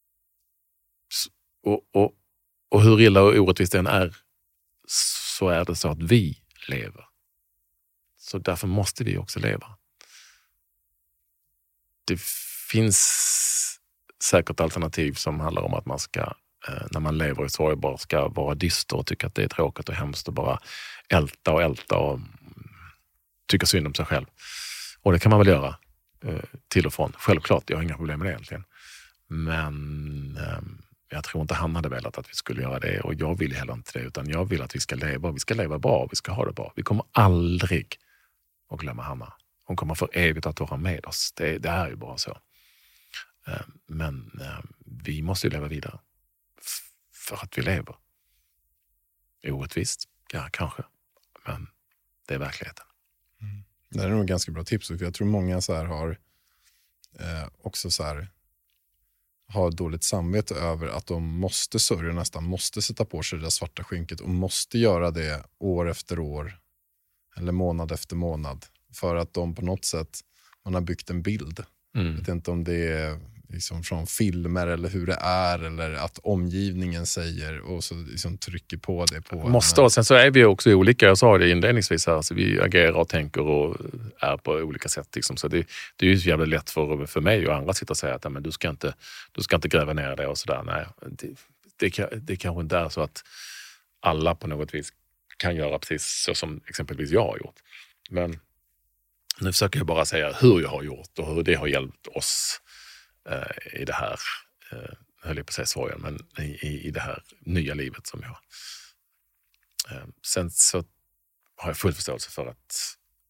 och, och, och hur illa och orättvist den är, så är det så att vi lever. Så därför måste vi också leva. Det finns säkert alternativ som handlar om att man ska, eh, när man lever i sorg, bara ska vara dyster och tycka att det är tråkigt och hemskt och bara älta och älta och tycka synd om sig själv. Och det kan man väl göra eh, till och från. Självklart, jag har inga problem med det egentligen. Men eh, jag tror inte han hade velat att vi skulle göra det, och jag vill heller inte det, utan jag vill att vi ska leva, vi ska leva bra, vi ska ha det bra. Vi kommer aldrig att glömma Hanna. Hon kommer för evigt att vara med oss. Det, det är ju bara så. Eh, men eh, vi måste ju leva vidare f- för att vi lever. Orättvist, ja kanske, men det är verkligheten. Mm. Det är nog ett ganska bra tips, för jag tror många så här har eh, också så här har dåligt samvete över att de måste sörja, nästan måste sätta på sig det där svarta skynket och måste göra det år efter år eller månad efter månad, för att de på något sätt, man har byggt en bild. Mm. Jag vet inte om det är liksom från filmer eller hur det är, eller att omgivningen säger och så liksom trycker på det på. Måste, och sen så är vi också olika, jag sa det inledningsvis här, alltså vi agerar och tänker och är på olika sätt liksom. Så det, det är ju så jävla lätt för, för mig och andra sitta och säga att men du ska inte du ska inte gräva ner det och sådär. Nej, det, det, det kanske inte är så att alla på något vis kan göra precis så som exempelvis jag har gjort. Men nu försöker jag bara säga hur jag har gjort och hur det har hjälpt oss i det här, höll jag på att säga sorgen, men i, i det här nya livet som jag. Sen så har jag full förståelse för att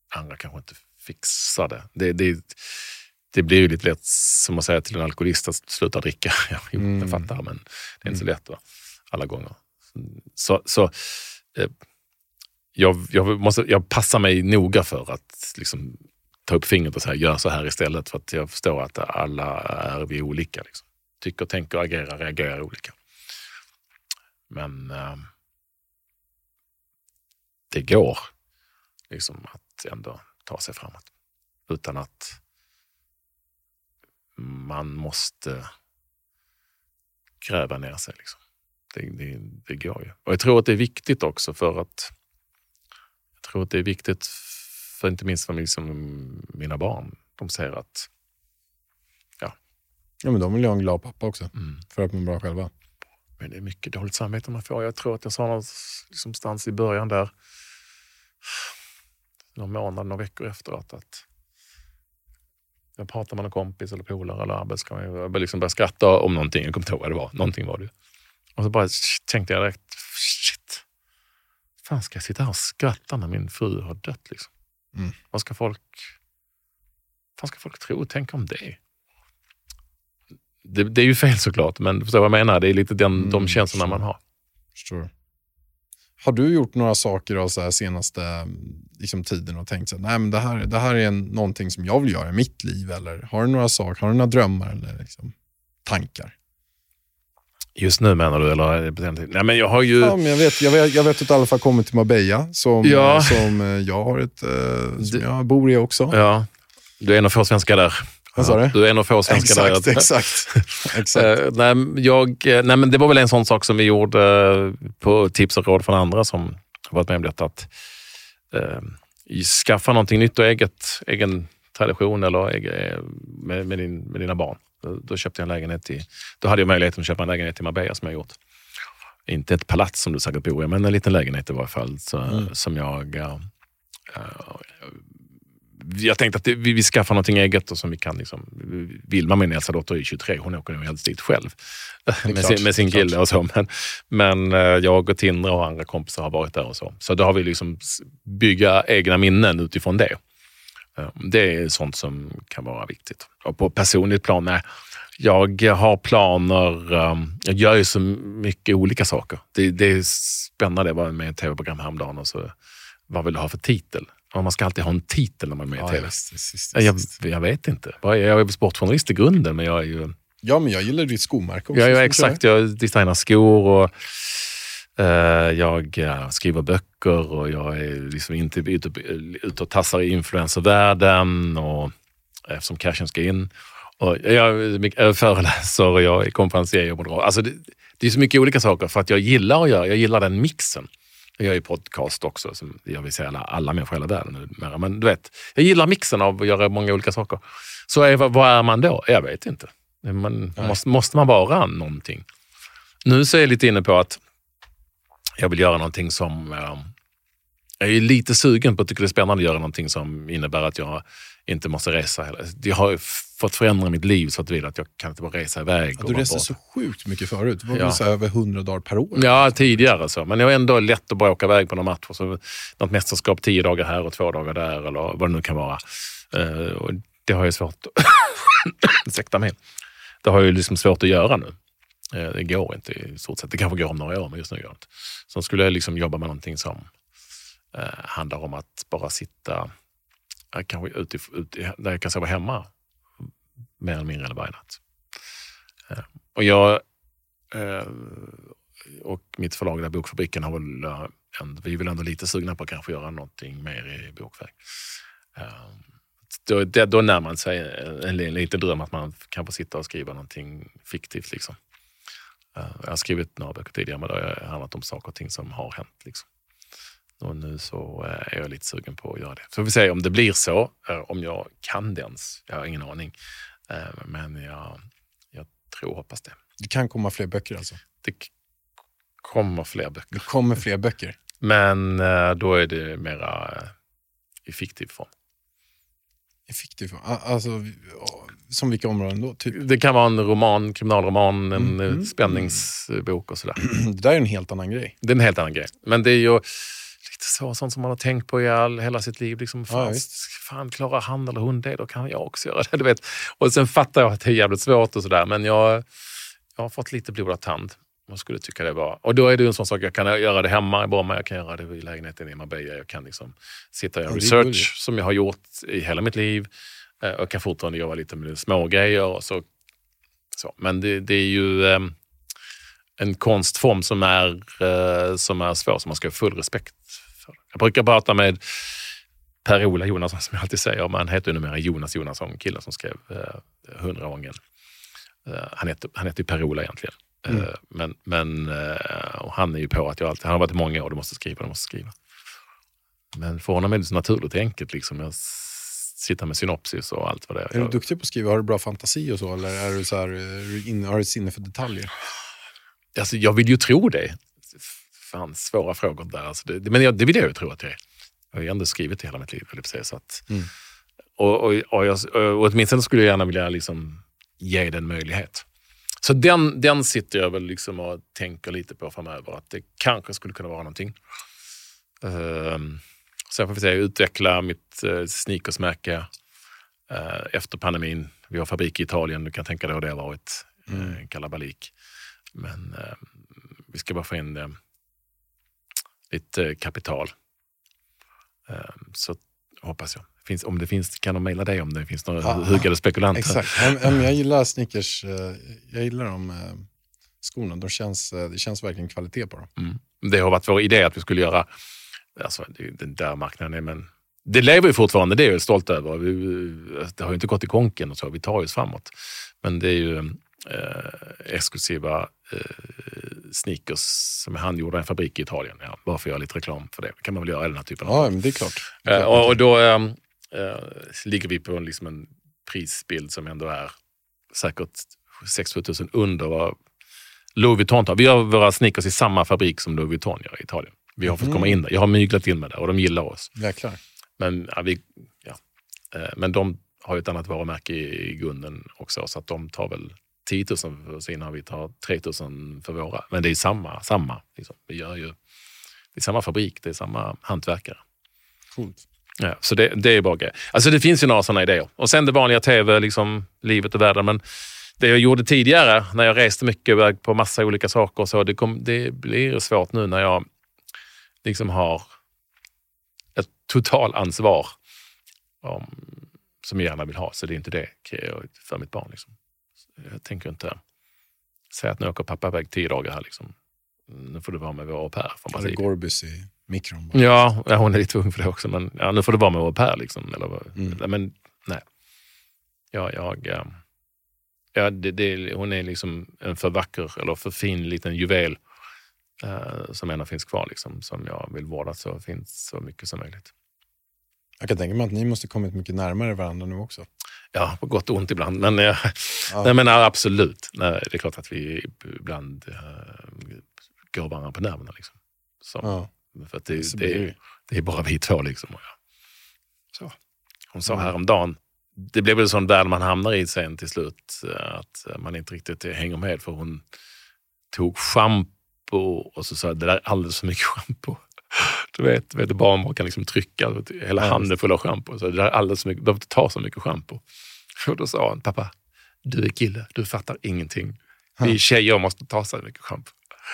andra kanske inte fixar det. Det, det, det blir ju lite lätt som att säga till en alkoholist att sluta dricka. Jo, mm. jag fattar, men det är inte så lätt va? Alla gånger. Så, så eh, jag, jag, måste, jag passar mig noga för att liksom, ta upp fingret och säga gör så här istället, för att jag förstår att alla är vi olika. Liksom. Tycker, tänker, agerar, reagerar olika. Men eh, det går liksom att ändå ta sig framåt utan att man måste gräva ner sig liksom. Det, det, det går ju. Och jag tror att det är viktigt också för att jag tror att det är viktigt för inte minst för liksom mina barn. De säger att ja. Ja, men de vill ju ha en glad pappa också. Mm. För att må bra själva. Men det är mycket dåligt samvete man får. Jag tror att jag sa någonstans i början där några månader, några veckor efteråt att jag pratar med en kompis eller polare eller arbetskamrat. Jag började liksom börja skratta om någonting. Jag kommer inte ihåg vad det var. Någonting var det. Och så bara tänkte jag direkt, shit. Fan ska jag sitta här och skratta när min fru har dött liksom? Mm. Vad ska folk vad ska folk tro och tänka om det? Det, det är ju fel såklart, men förstår vad jag menar? Det är lite den, mm, de känslorna man har. Förstår. Har du gjort några saker av så här senaste liksom, tiden och tänkt så här, nej men det här, det här är en, någonting som jag vill göra i mitt liv, eller har du några saker, har du några drömmar eller liksom, tankar? Just nu menar du? Eller? Nej, men jag har ju... Ja, men jag vet, jag vet, jag vet att i alla fall kommit till Marbella som, ja. som jag har ett, eh, som jag bor i också. Ja, du är en av få svenskar där. Vad sa du? Du är en av få svenskar exakt, där. Exakt, exakt. uh, nej, jag, nej, men det var väl en sån sak som vi gjorde uh, på tips och råd från andra som varit med om detta. Att uh, skaffa någonting nytt och eget, egen tradition eller egen, med, med, din, med dina barn. Då, då köpte jag en lägenhet i, då hade jag möjligheten att köpa en lägenhet i Marbella som jag gjort. Inte ett palats som du säkert bor i, men en liten lägenhet i varje fall. Så, mm. Som jag... Uh, uh, jag tänkte att det, vi, vi skaffar någonting eget och som vi kan liksom, Vilma, min äldsta dotter är tjugotre, hon åker nog helt dit själv med, klart, sin, med sin kille och så, men, men jag och Tindra och andra kompisar har varit där och så, så då har vi liksom bygga egna minnen utifrån det. Det är sånt som kan vara viktigt. Och på personligt plan, nej, jag har planer, jag gör ju så mycket olika saker. Det, det är spännande, jag var med i ett tv-program häromdagen och så, vad vill du ha för titel? Och man ska alltid ha en titel när man är med i ja, tv. Just, just, just, just. Jag, jag vet inte. Jag är sportjournalist i grunden, men jag är ju... Ja, men jag gillar ditt skomärke också. Ja, ja exakt. Jag designar skor och uh, jag uh, skriver böcker och jag är liksom inte ute, ute och tassar i influencervärlden och eftersom cashen ska in. Och jag, jag föreläser och jag är konferencier och moderat. Alltså det, det är så mycket olika saker för att jag gillar att göra. Jag gillar den mixen. Jag är ju podcast också, som jag vill säga alla, alla människor i hela världen nu. Men du vet, jag gillar mixen av att göra många olika saker. Så är, vad är man då? Jag vet inte. Man, måste, måste man vara någonting? Nu så är jag lite inne på att jag vill göra någonting som... Eh, jag är lite sugen på att tycka det är spännande att göra någonting som innebär att jag inte måste resa heller. Jag har fått förändra mitt liv så att, vill att jag kan inte bara resa iväg. Ja, du reste så sjukt mycket förut. Det var ja. så över hundra dagar per år. Ja, tidigare så. Men jag är ändå lätt att bara åka iväg på någon match. Så något mästerskap tio dagar här och två dagar där eller vad det nu kan vara. Uh, och det har jag svårt att... Ursäkta mig. Det har jag liksom svårt att göra nu. Uh, det går inte i stort sett. Det kanske går om några år, men just nu gör det inte. Så skulle jag liksom jobba med någonting som uh, handlar om att bara sitta... Kanske ut i, ut i, där jag kan sova hemma mer eller mindre eller varje natt. Eh, och jag eh, och mitt förlag där, Bokfabriken, har väl en, vi vill ändå lite sugna på att kanske göra någonting mer i bokväg. Eh, då, det, då närmar man sig en, en, en liten dröm att man kan få sitta och skriva någonting fiktivt liksom. Eh, jag har skrivit några böcker tidigare, men det har handlat om saker och ting som har hänt liksom. Och nu så är jag lite sugen på att göra det. Så vi får se om det blir så. Om jag kan det ens. Jag har ingen aning. Men jag, jag tror och hoppas det. Det kan komma fler böcker alltså? Det kommer fler böcker. Det kommer fler böcker? Men då är det mera i fiktiv form. I fiktiv form? Alltså, som vilka områden då? Typ? Det kan vara en roman, kriminalroman, en mm. spänningsbok och sådär. Det där är en helt annan grej. Det är en helt annan grej. Men det är ju... så, sånt som man har tänkt på i all, hela sitt liv. Liksom, fan, Ja, fan, klarar han eller hon det, då kan jag också göra det. Du vet. Och sen fattar jag att det är jävligt svårt och sådär. Men jag, jag har fått lite blodad tand. Man skulle tycka det var. Och då är det en sån sak, jag kan göra det hemma i Bromma, jag kan göra det i lägenheten i Marbella. Jag kan liksom sitta och göra research som jag har gjort i hela mitt liv. Och kan fortfarande göra lite med små grejer och så. så. Men det, det är ju eh, en konstform som är, eh, som är svår, som man ska ha full respekt för. Jag brukar prata med Per-Ola Jonasson, som jag alltid säger, men han heter ju numera Jonas Jonasson, killen som skrev eh, Hundraången. Eh, han heter, han heter ju Per-Ola egentligen. Mm. Eh, men men eh, och han är ju på att jag alltid, han har varit i många år, du måste skriva, du måste skriva. Men för honom är det så naturligt och enkelt liksom. Jag sitta med synopsis och allt vad det är. Är du duktig på att skriva? Har du bra fantasi och så? Eller är du så här, är du in, har du ett sinne för detaljer? Alltså, jag vill ju tro det. Fan, svåra frågor där. Alltså, det, men jag, det vill jag ju tro att jag är. Jag har ju ändå skrivit hela mitt liv. Så att, mm. och, och, och, jag, och åtminstone skulle jag gärna vilja liksom ge den möjlighet. Så den, den sitter jag väl liksom och tänker lite på framöver. Att det kanske skulle kunna vara någonting. Um, Sen får vi se, utveckla mitt eh, sneakersmärke eh, efter pandemin. Vi har fabrik i Italien, du kan tänka dig hur det har varit. Mm. Eh, kalabalik. Men eh, vi ska bara få in eh, lite eh, kapital. Eh, så hoppas jag. Finns, om det finns, kan de mejla dig om det finns några ah, hugade spekulanter. Exakt. Jag, jag gillar sneakers. Jag gillar de eh, skorna. De känns, det känns verkligen kvalitet på dem. Mm. Det har varit vår idé att vi skulle göra. Alltså, den där marknaden är, men det lever ju fortfarande, det är jag stolt över. Vi, det har ju inte gått i konken och så, vi tar ju framåt. Men det är ju eh, exklusiva eh, sneakers som är handgjorda i en fabrik i Italien. Ja, bara för att göra lite reklam för det. Det kan man väl göra i den här typen av. Ja, men det är klart. Det är klart. Eh, och, och då eh, eh, ligger vi på en, liksom en prisbild som ändå är säkert sex till sju tusen under vad Louis Vuitton tar. Vi har våra sneakers i samma fabrik som Louis Vuitton gör i Italien. Vi har fått komma in där. Jag har myglat in med det och de gillar oss. Jäklar. Men, ja, vi, ja. Men de har ju ett annat varumärke i, i grunden också. Så att de tar väl tio tusen för sina och vi tar tre tusen för våra. Men det är samma. samma liksom. Vi gör ju, det är samma fabrik, det är samma hantverkare. Coolt. Ja, så det, det är bara grej. Alltså det finns ju några sådana idéer. Och sen det vanliga tv, liksom livet och världen. Men det jag gjorde tidigare när jag reste mycket på massa olika saker så det, kom, det blir svårt nu när jag liksom har ett total ansvar om, som jag gärna vill ha. Så det är inte det för mitt barn. Liksom. Jag tänker inte säga att nu åker pappa iväg tio dagar här. Liksom. Nu får du vara med vår au pair. Är det Gorbis i mikron? Ja, ja, hon är lite ung för det också. Men ja, nu får du vara med vår au pair. Liksom. Eller, mm. Men nej. Ja, jag... Ja, det, det, hon är liksom en för vacker eller för fin liten juvel. Uh, som ändå finns kvar liksom, som jag vill vårda så finns så mycket som möjligt. Jag kan tänka mig att ni måste kommit mycket närmare varandra nu också. Ja, på gott och ont ibland. Men, uh, ja. nej, men uh, absolut. Nej, det är klart att vi ibland uh, går varandra på nerverna. Liksom. Så, ja. För att det, det, det, det är bara vi två. Liksom, och ja. Så. Hon sa mm. häromdagen, det blev väl sån värld man hamnar i sen till slut, att man inte riktigt hänger med, för hon tog schampo och så sa det där är alldeles för mycket schampo. Du vet, vet barn man kan liksom trycka hela ja, handen full av schampo. Så det där är alldeles för mycket, behöver inte ta så mycket schampo. Och då sa han, pappa, du är kille, du fattar ingenting. Vi tjejer måste ta så mycket schampo.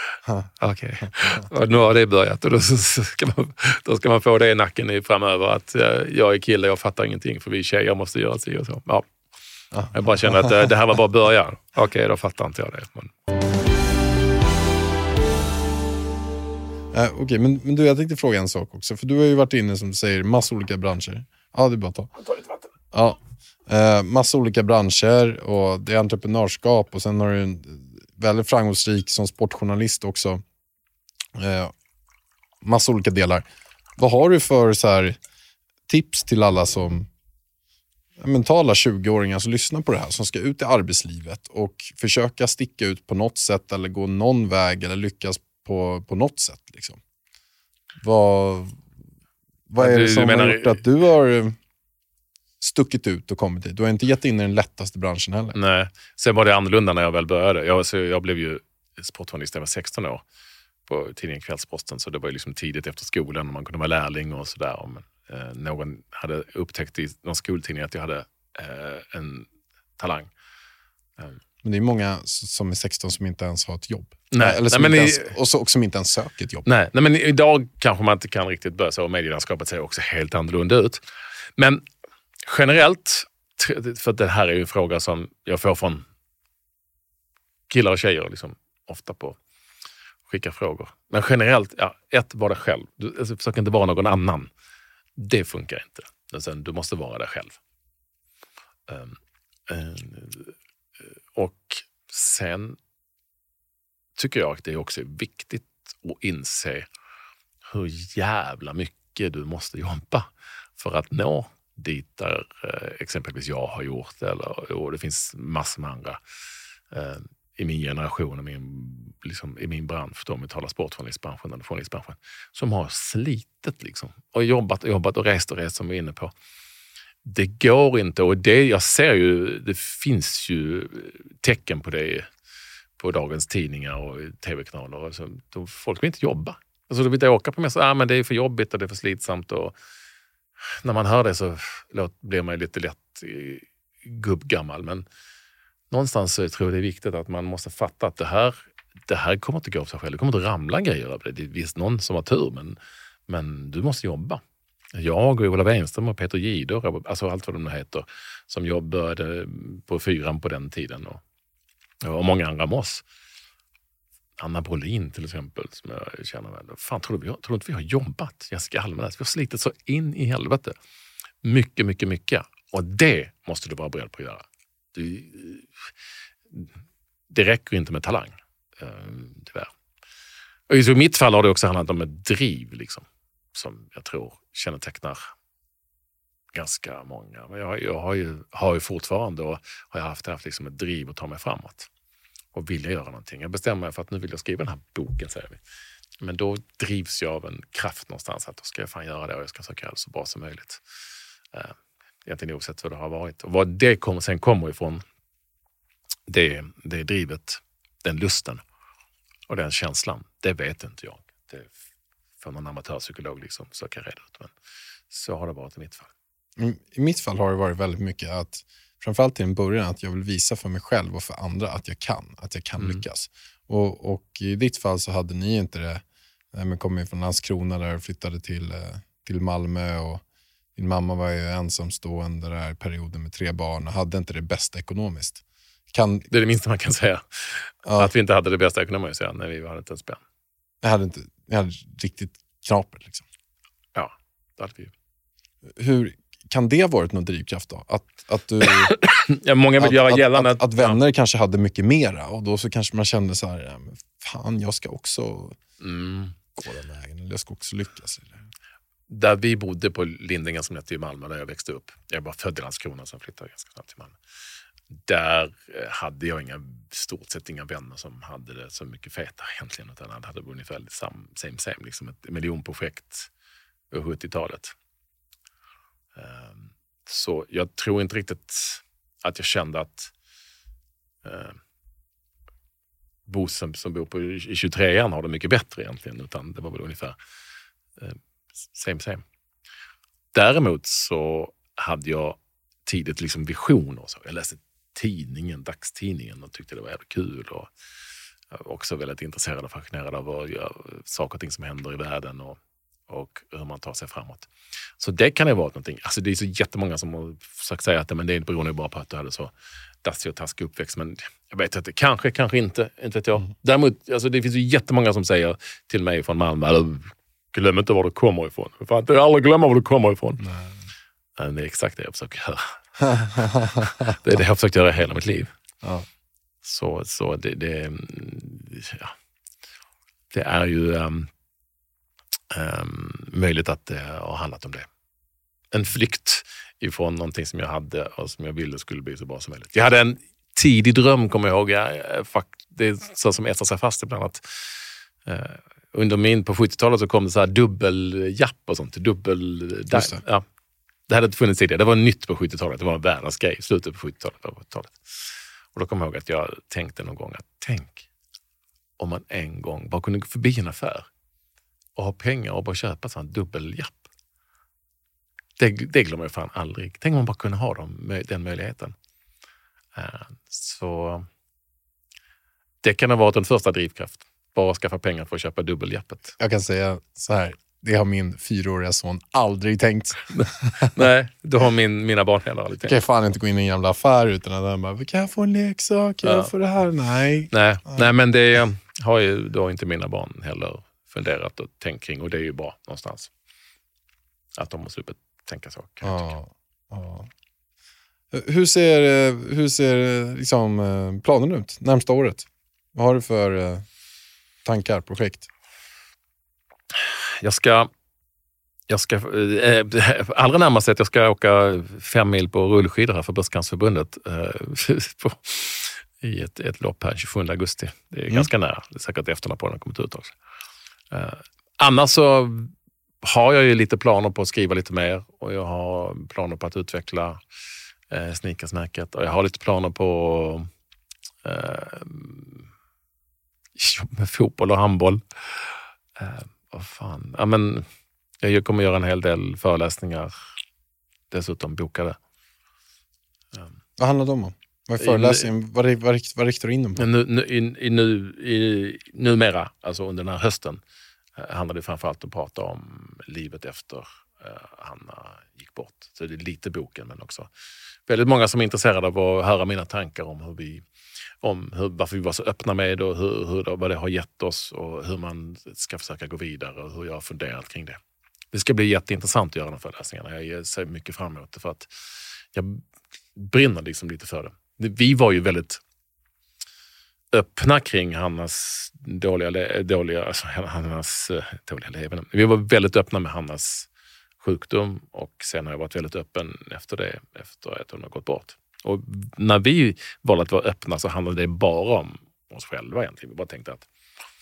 Okej. Okay. Och nu har det börjat och då ska man, då ska man få det i nacken i framöver att jag är kille, jag fattar ingenting för vi tjejer måste göra sig och så. Ja. Jag bara känner att det här var bara början. Okej, okay, då fattar inte jag det. Men... Uh, Okej, okay, men, men du, jag tänkte fråga en sak också. För du har ju varit inne, som du säger, massa olika branscher. Ja, det är bara att ta. Jag tar lite vatten. Ja, uh, massa olika branscher och det är entreprenörskap och sen har du en väldigt framgångsrik som sportjournalist också. Uh, massa olika delar. Vad har du för så här, tips till alla som mentala tjugo-åringar som lyssnar på det här, som ska ut i arbetslivet och försöka sticka ut på något sätt eller gå någon väg eller lyckas på, på något sätt liksom. Vad, vad är det som menar... har gjort att du har stuckit ut och kommit hit? Du har inte gett in i den lättaste branschen heller. Nej, sen var det annorlunda när jag väl började. Jag, så jag blev ju sportjournalist när jag var sexton år. på tidningen Kvällsposten, så det var ju liksom tidigt efter skolan och man kunde vara lärling och sådär. Om eh, någon hade upptäckt i någon skoltidning att jag hade eh, en talang. Eh. Men det är många som är sexton som inte ens har ett jobb. Nej, Eller som nej, men inte i, ens, och, så, och som inte ens söker ett jobb. Nej, nej, men idag kanske man inte kan riktigt börja så, och medielandskapet ser också helt annorlunda ut. Men generellt, för det här är ju en fråga som jag får från killar och tjejer liksom, ofta på skicka frågor. Men generellt, ja, ett, var det själv. Du alltså, försöker inte vara någon annan. Det funkar inte. Alltså, du måste vara det själv. Um, um, och sen tycker jag att det också är viktigt att inse hur jävla mycket du måste jobba för att nå dit där eh, exempelvis jag har gjort, eller och det finns massor med andra eh, i min generation och min, liksom, i min bransch, då, om vi talar sportjournalistbranschen eller journalistbranschen, som har slitit liksom, och jobbat och jobbat och rest och rest som vi är inne på. Det går inte, och det jag ser ju, det finns ju tecken på det på dagens tidningar och tv-kanaler. Alltså, då folk vill inte jobba. Alltså, de vill inte åka på mässor. Ah, men det är för jobbigt och det är för slitsamt. Och när man hör det så blir man lite lätt gubbgammal. Men någonstans så tror jag det är viktigt att man måste fatta att det här, det här kommer inte gå av sig själv. Det kommer inte ramla grejer över det. Det är visst någon som har tur, men, men du måste jobba. Jag och Ola Wenström och Peter Gider, alltså allt vad de nu heter, som jobbade på fyran på den tiden, och, och många andra med oss. Anna Brolin till exempel, som jag känner väl. Fan, tror du, tror du inte vi har jobbat? Jessica Almenäs, vi har slitit så in i helvete. Mycket, mycket, mycket. Och det måste du vara beredd på att göra. Du, det räcker inte med talang, tyvärr. Och i mitt fall har det också handlat om ett driv, liksom, som jag tror kännetecknar ganska många. Men jag, jag har, ju, har ju fortfarande och har jag haft, haft liksom ett driv att ta mig framåt och vilja göra någonting. Jag bestämmer mig för att nu vill jag skriva den här boken, säger vi. Men då drivs jag av en kraft någonstans att då ska jag fan göra det och jag ska försöka göra det så bra som möjligt. Uh, egentligen oavsett vad det har varit. Och vad det kom, sen kommer ifrån, det, det drivet, den lusten och den känslan, det vet inte jag. Det för någon amatörpsykolog liksom söka reda ut. Men så har det varit i mitt fall. I mitt fall har det varit väldigt mycket att, framförallt till en början, att jag vill visa för mig själv och för andra att jag kan, att jag kan mm. lyckas. Och, och i ditt fall så hade ni inte det. Men kom ju från Landskrona där och flyttade till, till Malmö, och din mamma var ju ensamstående där i perioden med tre barn och hade inte det bästa ekonomiskt. Kan... Det är det minsta man kan säga. Ja. Att vi inte hade det bästa ekonomiskt när vi hade inte en spänn. Jag hade inte, jag hade riktigt knapert liksom. Ja, det hade vi. Hur kan det ha varit någon drivkraft då? Att, att du... ja, många vill att, göra att, gällande att, att vänner ja. kanske hade mycket mera, och då så kanske man kände så här, fan, jag ska också mm. gå den vägen, eller jag ska också lyckas. Eller? Där vi bodde på Lindängen som hette i Malmö, där jag växte upp. Jag var född i Landskrona, sen flyttade jag ganska snabbt till Malmö. Där hade jag inga, stort sett inga vänner som hade det så mycket feta egentligen, utan det hade ungefär sam, same same, liksom ett miljonprojekt på sjuttiotalet. Så jag tror inte riktigt att jag kände att eh, Bo som, som bor på i tjugotrean har det mycket bättre egentligen, utan det var väl ungefär eh, same same. Däremot så hade jag tidigt liksom visioner. Så jag läste tidningen, dagstidningen, och tyckte det var jävligt kul, och jag var också väldigt intresserad och fascinerad av saker och ting som händer i världen och, och hur man tar sig framåt. Så det kan ju vara någonting. Alltså det är så jättemånga som har försökt säga att men det beror ju bara på att du hade så dassig och taskig uppväxt, men jag vet inte, kanske, kanske inte, inte vet jag. Mm. Däremot, alltså det finns ju jättemånga som säger till mig från Malmö, glöm inte var du kommer ifrån. För att jag aldrig glömmer var du kommer ifrån. Nej. Det är exakt det jag försöker göra. Det är det jag har försökt göra hela mitt liv. Ja. Så, så det, det, ja. det är ju um, um, möjligt att det har handlat om det. En flykt ifrån någonting som jag hade och som jag ville skulle bli så bra som möjligt. Jag hade en tidig dröm, kommer jag ihåg. Jag, det är så som etsar sig fast ibland att uh, under min, på sjuttiotalet så kom det så här dubbeljapp och sånt. Dubbel... Där, ja. Det hade inte funnits tidigare. Det var nytt på sjuttiotalet. Det var en världens grej. Slutet på sjuttiotalet. Och då kom jag ihåg att jag tänkte någon gång att tänk om man en gång bara kunde gå förbi en affär och ha pengar och bara köpa sån dubbeljapp. Det, det glömmer jag fan aldrig. Tänk om man bara kunde ha dem, den möjligheten. Så det kan ha varit den första drivkraft. Bara skaffa pengar för att köpa dubbeljappet. Jag kan säga så här. Det har min fyraåriga son aldrig tänkt. Nej, det har min, mina barn heller aldrig tänkt. Kan jag fan inte gå in i en jävla affär utan att de bara, kan jag få en leksak? Kan ja. jag få det här? Nej. Nej, ja. Nej men det har ju då inte mina barn heller funderat och tänkt kring. Och det är ju bra någonstans. Att de måste tänka så. Ja, ja. Hur ser, hur ser liksom, planen ut närmsta året? Vad har du för tankar, projekt? Jag ska, jag ska äh, allra närmast att jag ska åka fem mil på rullskidor här för Bröstcancerförbundet äh, på, i ett, ett lopp här tjugosjunde augusti. Det är mm. ganska nära. Det är säkert efter när på den har kommit ut också. Äh, annars så har jag ju lite planer på att skriva lite mer och jag har planer på att utveckla äh, sneakersmärket och jag har lite planer på äh, med fotboll och handboll. Äh, vad fan. Ja, men jag kommer göra en hel del föreläsningar. Dessutom bokade. Um. Vad handlar det om? Vad är föreläsningen? Vad, vad, vad riktar du in dem på? Nu, nu, i, nu, i, numera, alltså under den här hösten, eh, handlar det framförallt om att prata om livet efter eh, Hanna gick bort. Så det är lite boken, men också väldigt många som är intresserade av att höra mina tankar om hur vi om hur, varför vi var så öppna med det och hur, hur, vad det har gett oss och hur man ska försöka gå vidare och hur jag har funderat kring det. Det ska bli jätteintressant att göra de föreläsningarna. Jag ser mycket fram emot det för att jag brinner liksom lite för det. Vi var ju väldigt öppna kring Hannas dåliga, dåliga, alltså Hannas dåliga levande. Vi var väldigt öppna med Hannas sjukdom och sen har jag varit väldigt öppen efter det, efter att hon har gått bort. Och när vi valde att vara öppna så handlade det bara om oss själva egentligen. Vi bara tänkte att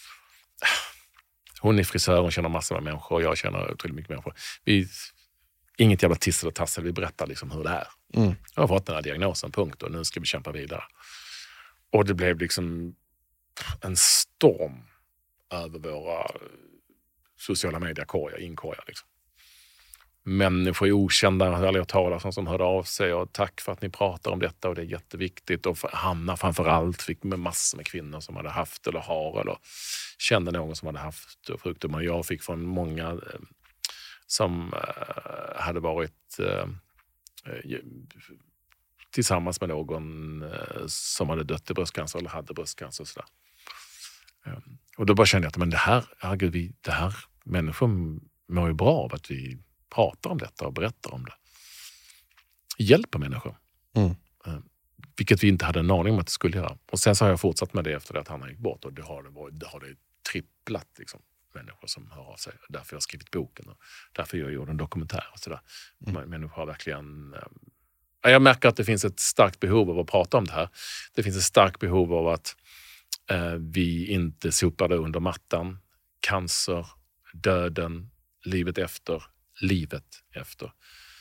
hon är frisör, hon känner massor av människor och jag känner otroligt mycket människor. Vi, inget jävla tissel och tassel, vi berättar liksom hur det är. Mm. Jag har fått den här diagnosen, punkt, och nu ska vi kämpa vidare. Och det blev liksom en storm över våra sociala mediekorgar, inkorgar liksom. Människor okända hörde jag talas om som hörde av sig och tack för att ni pratar om detta och det är jätteviktigt. Och för Hanna framförallt fick med massor med kvinnor som hade haft eller har eller kände någon som hade haft sjukdomar. Jag fick från många eh, som eh, hade varit eh, tillsammans med någon eh, som hade dött i bröstcancer eller hade bröstcancer och sådär. Eh, och då bara kände jag att men det här, herregud, vi, det här människor mår ju bra av att vi pratar om detta och berättar om det. Hjälper människor. Mm. Vilket vi inte hade en aning om att det skulle göra. Och sen så har jag fortsatt med det efter att han gick bort. Och det har det, varit, det, har det tripplat liksom, människor som hör av sig. Därför jag har skrivit boken. Och därför jag gjorde en dokumentär. Och sådär. Mm. Människor har verkligen... Äh, jag märker att det finns ett starkt behov av att prata om det här. Det finns ett starkt behov av att äh, vi inte sopar det under mattan. Cancer, döden, livet efter... livet efter.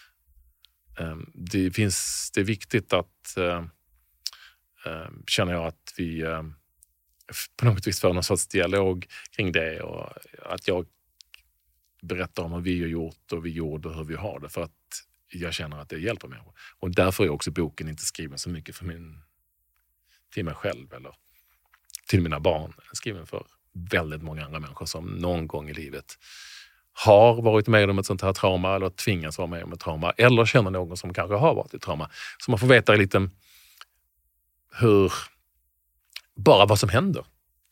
Det finns, det är viktigt att känner jag att vi på något vis får någon sorts dialog kring det och att jag berättar om hur vi har gjort och vi gjorde och hur vi har det för att jag känner att det hjälper människor. Och därför är också boken inte skriven så mycket för min, till mig själv eller till mina barn. Den är skriven för väldigt många andra människor som någon gång i livet har varit med om ett sånt här trauma eller tvingas vara med om ett trauma eller känner någon som kanske har varit i trauma. Så man får veta lite hur, bara vad som händer.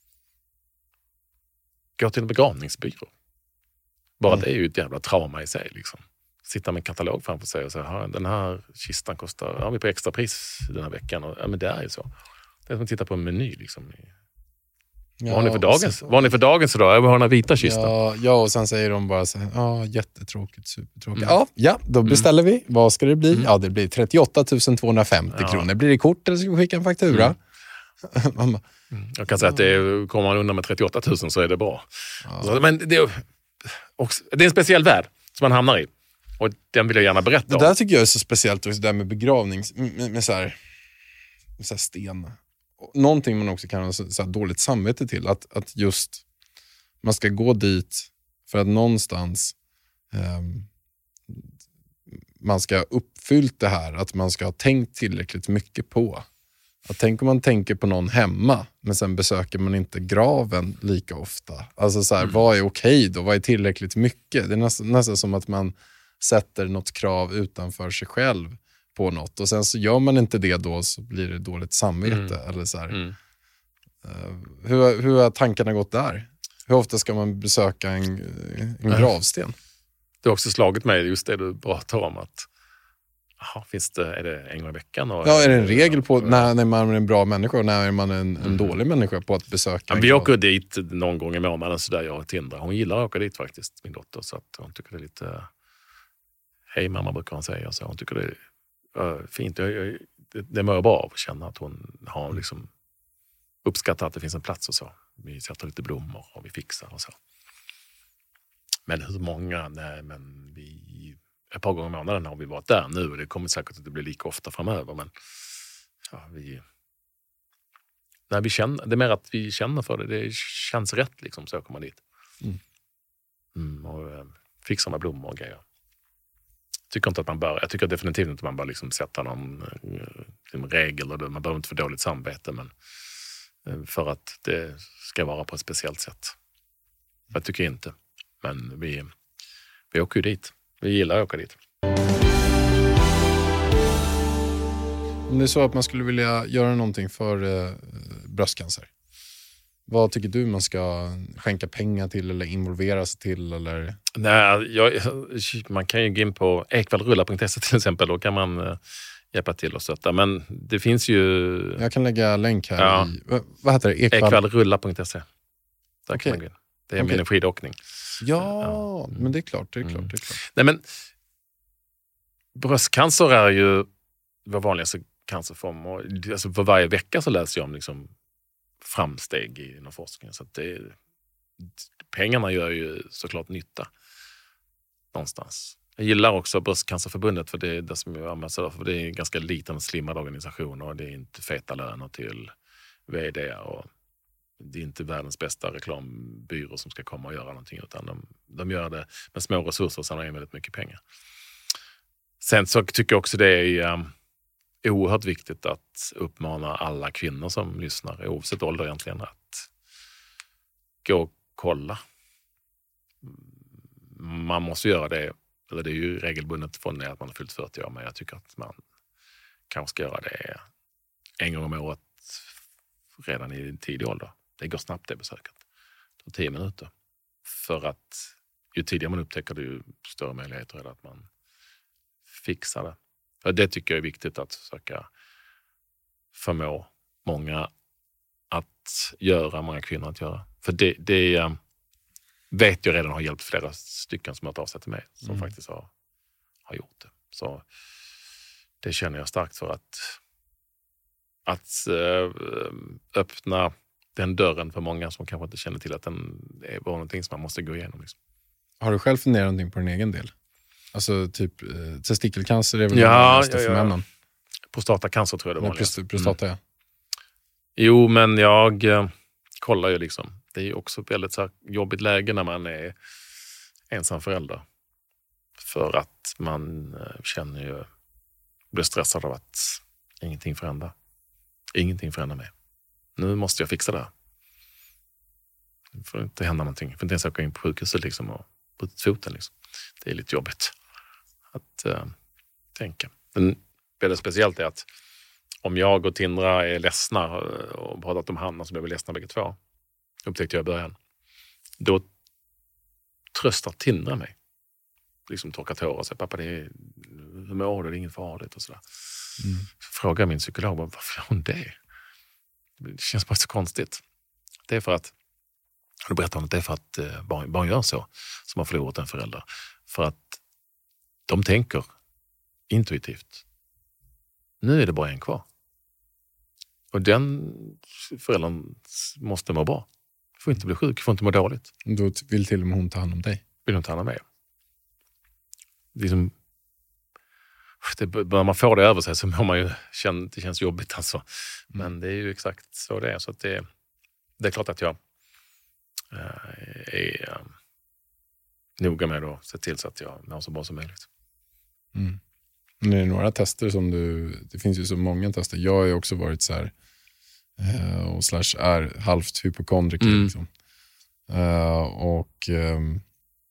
Gå till en begravningsbyrå. Bara mm. det är ju ett jävla trauma i sig liksom. Sitta med en katalog framför sig och säga, den här kistan kostar, ja, vi är på extrapris den här veckan. Och, ja, men det är ju så. Det är som att titta på en meny liksom. Ja, vad har ni för dagens? Vad har ni för dagens idag? Jag vill ha den här vita kistan. Ja, ja, och sen säger de bara så här, ja, jättetråkigt, supertråkigt. Mm. Ja, ja, då beställer mm. vi. Vad ska det bli? Mm. Ja, det blir trettioåtta tusen tvåhundrafemtio ja. kronor. Blir det kort eller ska vi skicka en faktura? Mm. mm. Jag kan säga att det är, kommer man undan med trettioåtta tusen så är det bra. Ja. Så, men det är, också, det är en speciell värld som man hamnar i. Och den vill jag gärna berätta om. Det där tycker jag är så speciellt, det där med begravning, med, med så här, med så här sten. någonting man också kan ha så, så här dåligt samvete till. Att, att just man ska gå dit för att någonstans eh, man ska ha uppfyllt det här. Att man ska ha tänkt tillräckligt mycket på. Att tänk om man tänker på någon hemma, men sen besöker man inte graven lika ofta. Alltså så här, mm. vad är okej då? Vad är tillräckligt mycket? Det är nästan, nästan som att man sätter något krav utanför sig själv på något. Och sen så gör man inte det då, så blir det dåligt samvete. Mm. Eller så här. Mm. Uh, hur, hur har tankarna gått där? Hur ofta ska man besöka en, en gravsten? Det har också slagit mig just det du pratar om, att aha, finns det, är det en gång i veckan? Och ja, är det en regel på när, när man är en bra människa och när är man en, en mm. dålig människa på att besöka? Ja, vi åker dit någon gång i månaden så där jag och Tindra. Hon gillar att åka dit faktiskt, min dotter, så att hon tycker det är lite hej mamma brukar hon säga, så hon tycker det är uh, fint. Jag, jag, det, det mår bra av att känna att hon har liksom uppskattat att det finns en plats och så. Vi sätter lite blommor och vi fixar och så. Men hur många? Nej, men vi ett par gånger i månaden har vi varit där nu, och det kommer säkert att det blir lika ofta framöver, men ja, vi nej, vi känner, det är mer att vi känner för det, det känns rätt liksom, så kommer man dit. Mm. Mm, och eh, fixar med blommor och grejer. Tycker inte att man bör, jag tycker definitivt inte att man bör liksom sätta någon eh, regel, och man behöver inte få dåligt samvete, men eh, för att det ska vara på ett speciellt sätt. Jag tycker inte, men vi, vi åker ju dit. Vi gillar att åka dit. Om det är så att man skulle vilja göra någonting för eh, bröstcancer, vad tycker du man ska skänka pengar till eller involvera sig till? Eller? Nej, jag, man kan ju gå in på ekvallrulla punkt se till exempel. Då kan man eh, hjälpa till och stötta. Men det finns ju... Jag kan lägga länk här. Ja. I, vad, vad heter det? Ekvall... ekvallrulla punkt se. Där okay. kan man gå in. Det är okay. min skidåkning. Ja, ja, men det är klart, det är klart, det är klart. Nej, men bröstcancer är ju vår vanligaste cancerform. Och, alltså, för varje vecka så läser jag om liksom, framsteg inom forskningen. Så att det, pengarna gör ju såklart nytta någonstans. Jag gillar också Bröstcancerförbundet, för det är det som jag använder, för det är en ganska liten och slimmad organisation, och det är inte feta löner till vd, och det är inte världens bästa reklambyrå som ska komma och göra någonting, utan de, de gör det med små resurser och sen har de väldigt mycket pengar. Sen så tycker jag också det är um, oerhört viktigt att uppmana alla kvinnor som lyssnar, oavsett ålder egentligen, att gå och kolla. Man måste göra det, eller det är ju regelbundet från det att man har fyllt fyrtio år, men jag tycker att man kanske ska göra det en gång om året redan i tidig ålder. Det går snabbt det besöket. Det tar tio minuter. För att ju tidigare man upptäcker det, ju större möjligheter är det att man fixar det. För det tycker jag är viktigt, att försöka förmå många att göra, många kvinnor att göra. För det, det vet jag redan har hjälpt flera stycken som har tagit sig till mig, som mm. faktiskt har, har gjort det. Så det känner jag starkt för, att att äh, öppna den dörren för många som kanske inte känner till att den är bara någonting som man måste gå igenom. Liksom. Har du själv funderat någonting på din egen del? Alltså typ eh, testikelcancer är väl ja, det ja, för ja. männen? Prostatacancer tror jag det var. Prost- prostata, mm. ja. Jo, men jag eh, kollar ju liksom. Det är ju också ett väldigt så här, jobbigt läge när man är ensam förälder. För att man eh, känner ju, blir stressad av att ingenting förändrar. Ingenting förändrar mig. Nu måste jag fixa det här. Det får inte hända någonting. Jag får inte ens åka in på sjukhuset liksom, och brutit foten. Liksom. Det är lite jobbigt att uh, tänka. Men väldigt speciellt är att om jag och Tindra är ledsna och pratat om Hanna, så blir vi ledsna bägge två. Upptäckte jag i början. Då tröstar Tindra mig. Liksom torkar tårar och säger, pappa, det är, hur mår du? Det är inget farligt och sådär. Mm. Så frågar min psykolog, varför gör hon det? Det känns bara så konstigt. Det är för att, då berättar hon att det är för att eh, barn, barn gör så, som har förlorat en förälder. För att de tänker intuitivt. Nu är det bara en kvar. Och den föräldern måste må bra. Får inte bli sjuk, får inte må dåligt. Då vill till och med hon ta hand om dig. Vill hon ta hand om mig. Liksom, det, bör man få det över sig så mår man ju, känn, det känns jobbigt alltså. Men det är ju exakt så det är. Så att det, det är klart att jag äh, är äh, noga med att se till så att jag mår så bra som möjligt. Mm. Det är några tester som du, det finns ju så många tester. Jag har ju också varit så här eh, och slash är halvt hypokondriker mm. liksom. Uh, och um,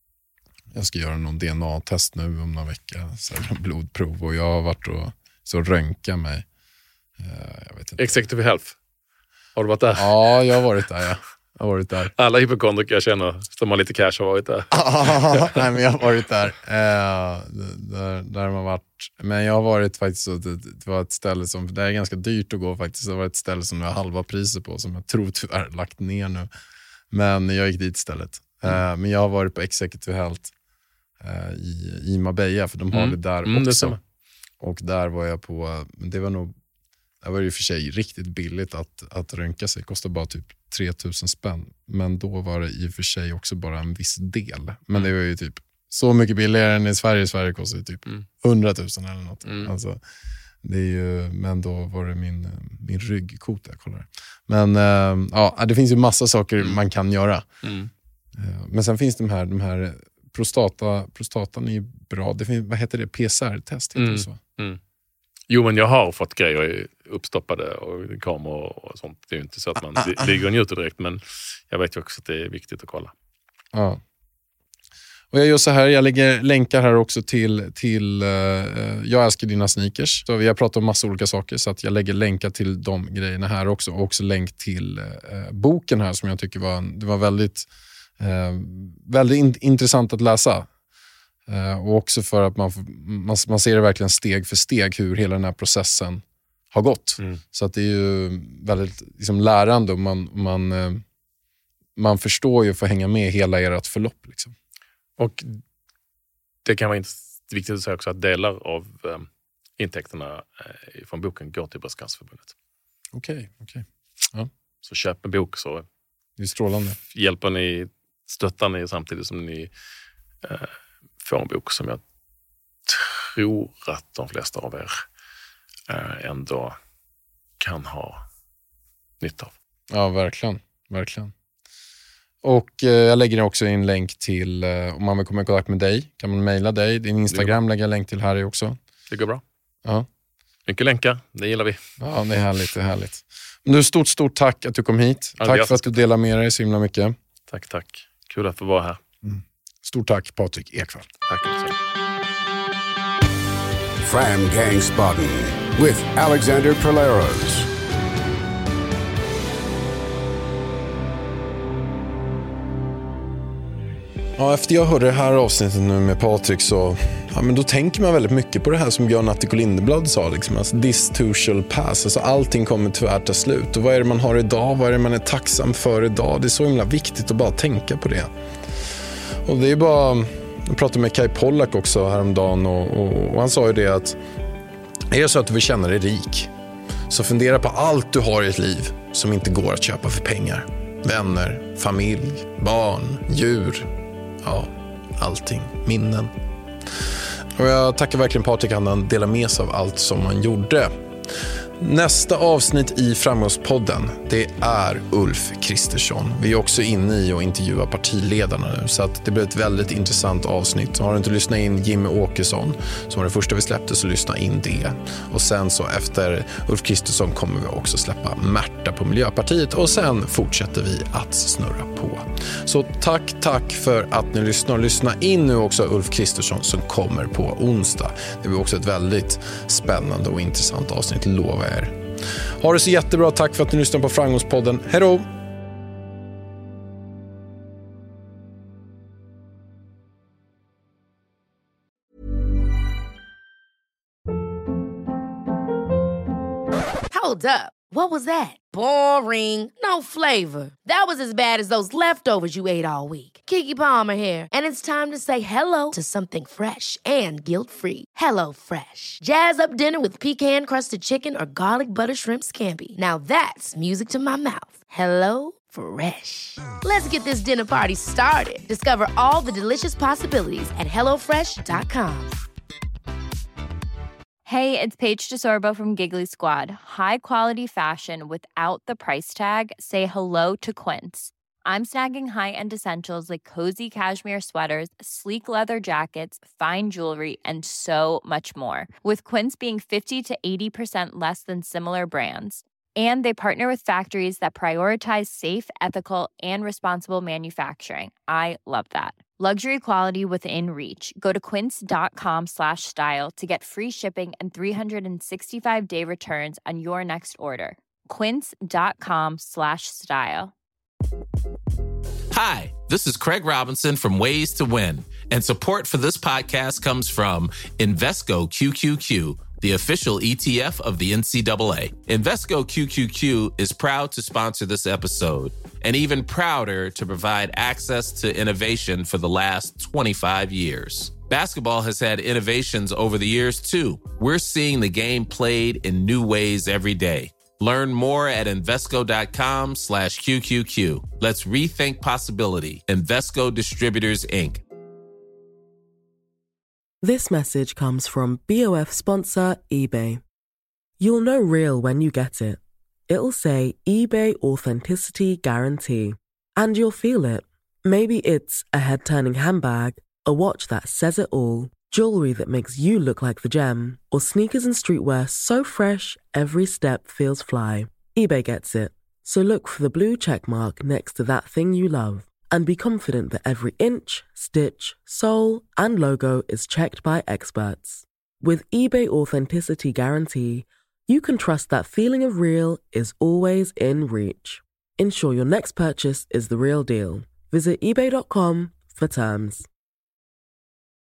jag ska göra någon D N A-test nu om några veckor, så här, blodprov, och jag har varit och så röntga mig. Uh, jag vet inte. Executive Health. Har du varit där? Ja, jag har varit där, ja. Jag har varit där. Alla hypokondriker jag känner som har lite cash har varit där. Nej, men jag har varit där. Uh, där, där man varit. Men jag har varit faktiskt så, det, det var ett ställe som, det är ganska dyrt att gå faktiskt. Det var ett ställe som jag har halva priser på, som jag tror tyvärr lagt ner nu. Men jag gick dit istället. Mm. Uh, men jag har varit på Executive Health uh, i, i Marbella, för de har mm. det där mm, också. Det och där var jag på, men det var nog, det var ju för sig riktigt billigt att, att röntga sig. Det kostade bara typ tre tusen spänn. Men då var det i och för sig också bara en viss del. Men det var ju typ så mycket billigare än i Sverige. I Sverige kostade det typ mm. hundra tusen eller något. Mm. Alltså, det är ju, men då var det min, min ryggkota jag kollade. Men äh, ja, det finns ju massa saker mm. man kan göra. Mm. Äh, men sen finns de här, de här prostata, prostatan är ju bra. Det finns, vad heter det? P C R-test heter mm. det så? Mm. Jo, men jag har fått grejer uppstoppade och kameror och sånt. Det är ju inte så att man ah, ah, ligger och njuter direkt, men jag vet ju också att det är viktigt att kolla. Ja. Och jag gör så här, jag lägger länkar här också till, till uh, jag älskar dina sneakers. Så vi har pratat om massa olika saker, så att jag lägger länkar till de grejerna här också. Och också länk till uh, boken här som jag tycker var, det var väldigt, uh, väldigt in, intressant att läsa. Uh, och också för att man, man, man ser det verkligen steg för steg hur hela den här processen har gått. Mm. Så att det är ju väldigt liksom, lärande, och man, man, uh, man förstår ju för att hänga med hela ert förlopp liksom. Och det kan vara viktigt att säga också att delar av eh, intäkterna eh, från boken går till Bröstcancerförbundet. Okej, okay, okej. Okay. Ja. Så köp en bok, så det är strålande. Hjälper ni, stöttar ni samtidigt som ni eh, får en bok som jag tror att de flesta av er eh, ändå kan ha nytta av. Ja, verkligen. Verkligen. Och eh, jag lägger också in länk till, eh, om man vill komma i kontakt med dig, kan man mejla dig. Din Instagram lägger jag länk till här också. Det går bra. Ja. Mycket länkar, det gillar vi. Ja, det är härligt, det är härligt. Men du, stort, stort tack att du kom hit. Ja, tack för att du delar med dig så himla mycket. Tack, tack. Kul att få vara här. Mm. Stort tack, Patrik Ekwall. Tack också. Fram Gangsbaden with Alexander Polaros. Ja, efter jag hörde det här avsnittet nu med Patrik så ja, men då tänker man väldigt mycket på det här som Björn Attico Lindeblad sa. Liksom. Alltså, this too shall pass. Alltså, allting kommer tyvärr ta slut. Och vad är det man har idag? Vad är det man är tacksam för idag? Det är så himla viktigt att bara tänka på det. Och det är bara... Jag pratade med Kai Pollak också häromdagen och, och, och han sa ju det att är det så att du vill känna dig rik, så fundera på allt du har i ett liv som inte går att köpa för pengar. Vänner, familj, barn, djur... Ja, allting. Minnen. Och jag tackar verkligen Patrik att han delar med sig av allt som han gjorde. Nästa avsnitt i Framgångspodden, det är Ulf Kristersson. Vi är också inne i och intervjuar partiledarna nu, så att det blir ett väldigt intressant avsnitt. Har du inte lyssnat in Jimmy Åkesson, som var det första vi släppte, så lyssna in det. Och sen så efter Ulf Kristersson kommer vi också släppa Märta på Miljöpartiet, och sen fortsätter vi att snurra på. Så tack, tack för att ni lyssnar. Lyssna in nu också Ulf Kristersson som kommer på onsdag. Det blir också ett väldigt spännande och intressant avsnitt, lovar er. Ha det så jättebra, tack för att ni lyssnar på Framgångspodden. Hej då! Hold up. What was that? Boring. No flavor. That was as bad as those leftovers you ate all week. Keke Palmer here, and it's time to say hello to something fresh and guilt-free. Hello Fresh. Jazz up dinner with pecan-crusted chicken or garlic butter shrimp scampi. Now that's music to my mouth. Hello Fresh. Let's get this dinner party started. Discover all the delicious possibilities at hello fresh dot com. Hey, it's Paige DeSorbo from Giggly Squad. High quality fashion without the price tag. Say hello to Quince. I'm snagging high-end essentials like cozy cashmere sweaters, sleek leather jackets, fine jewelry, and so much more. With Quince being fifty to eighty percent less than similar brands. And they partner with factories that prioritize safe, ethical, and responsible manufacturing. I love that. Luxury quality within reach. Go to quince.com slash style to get free shipping and three sixty-five day returns on your next order. Quince.com slash style. Hi, this is Craig Robinson from Ways to Win, and support for this podcast comes from Invesco Q Q Q, the official E T F of the N C double A. Invesco Q Q Q is proud to sponsor this episode, and even prouder to provide access to innovation for the last twenty-five years. Basketball has had innovations over the years, too. We're seeing the game played in new ways every day. Learn more at Invesco.com slash QQQ. Let's rethink possibility. Invesco Distributors, Incorporated. This message comes from B O F sponsor eBay. You'll know real when you get it. It'll say eBay Authenticity Guarantee. And you'll feel it. Maybe it's a head-turning handbag, a watch that says it all, jewelry that makes you look like the gem, or sneakers and streetwear so fresh every step feels fly. eBay gets it. So look for the blue check mark next to that thing you love. And be confident that every inch, stitch, sole, and logo is checked by experts. With eBay Authenticity Guarantee, you can trust that feeling of real is always in reach. Ensure your next purchase is the real deal. Visit ebay dot com for terms.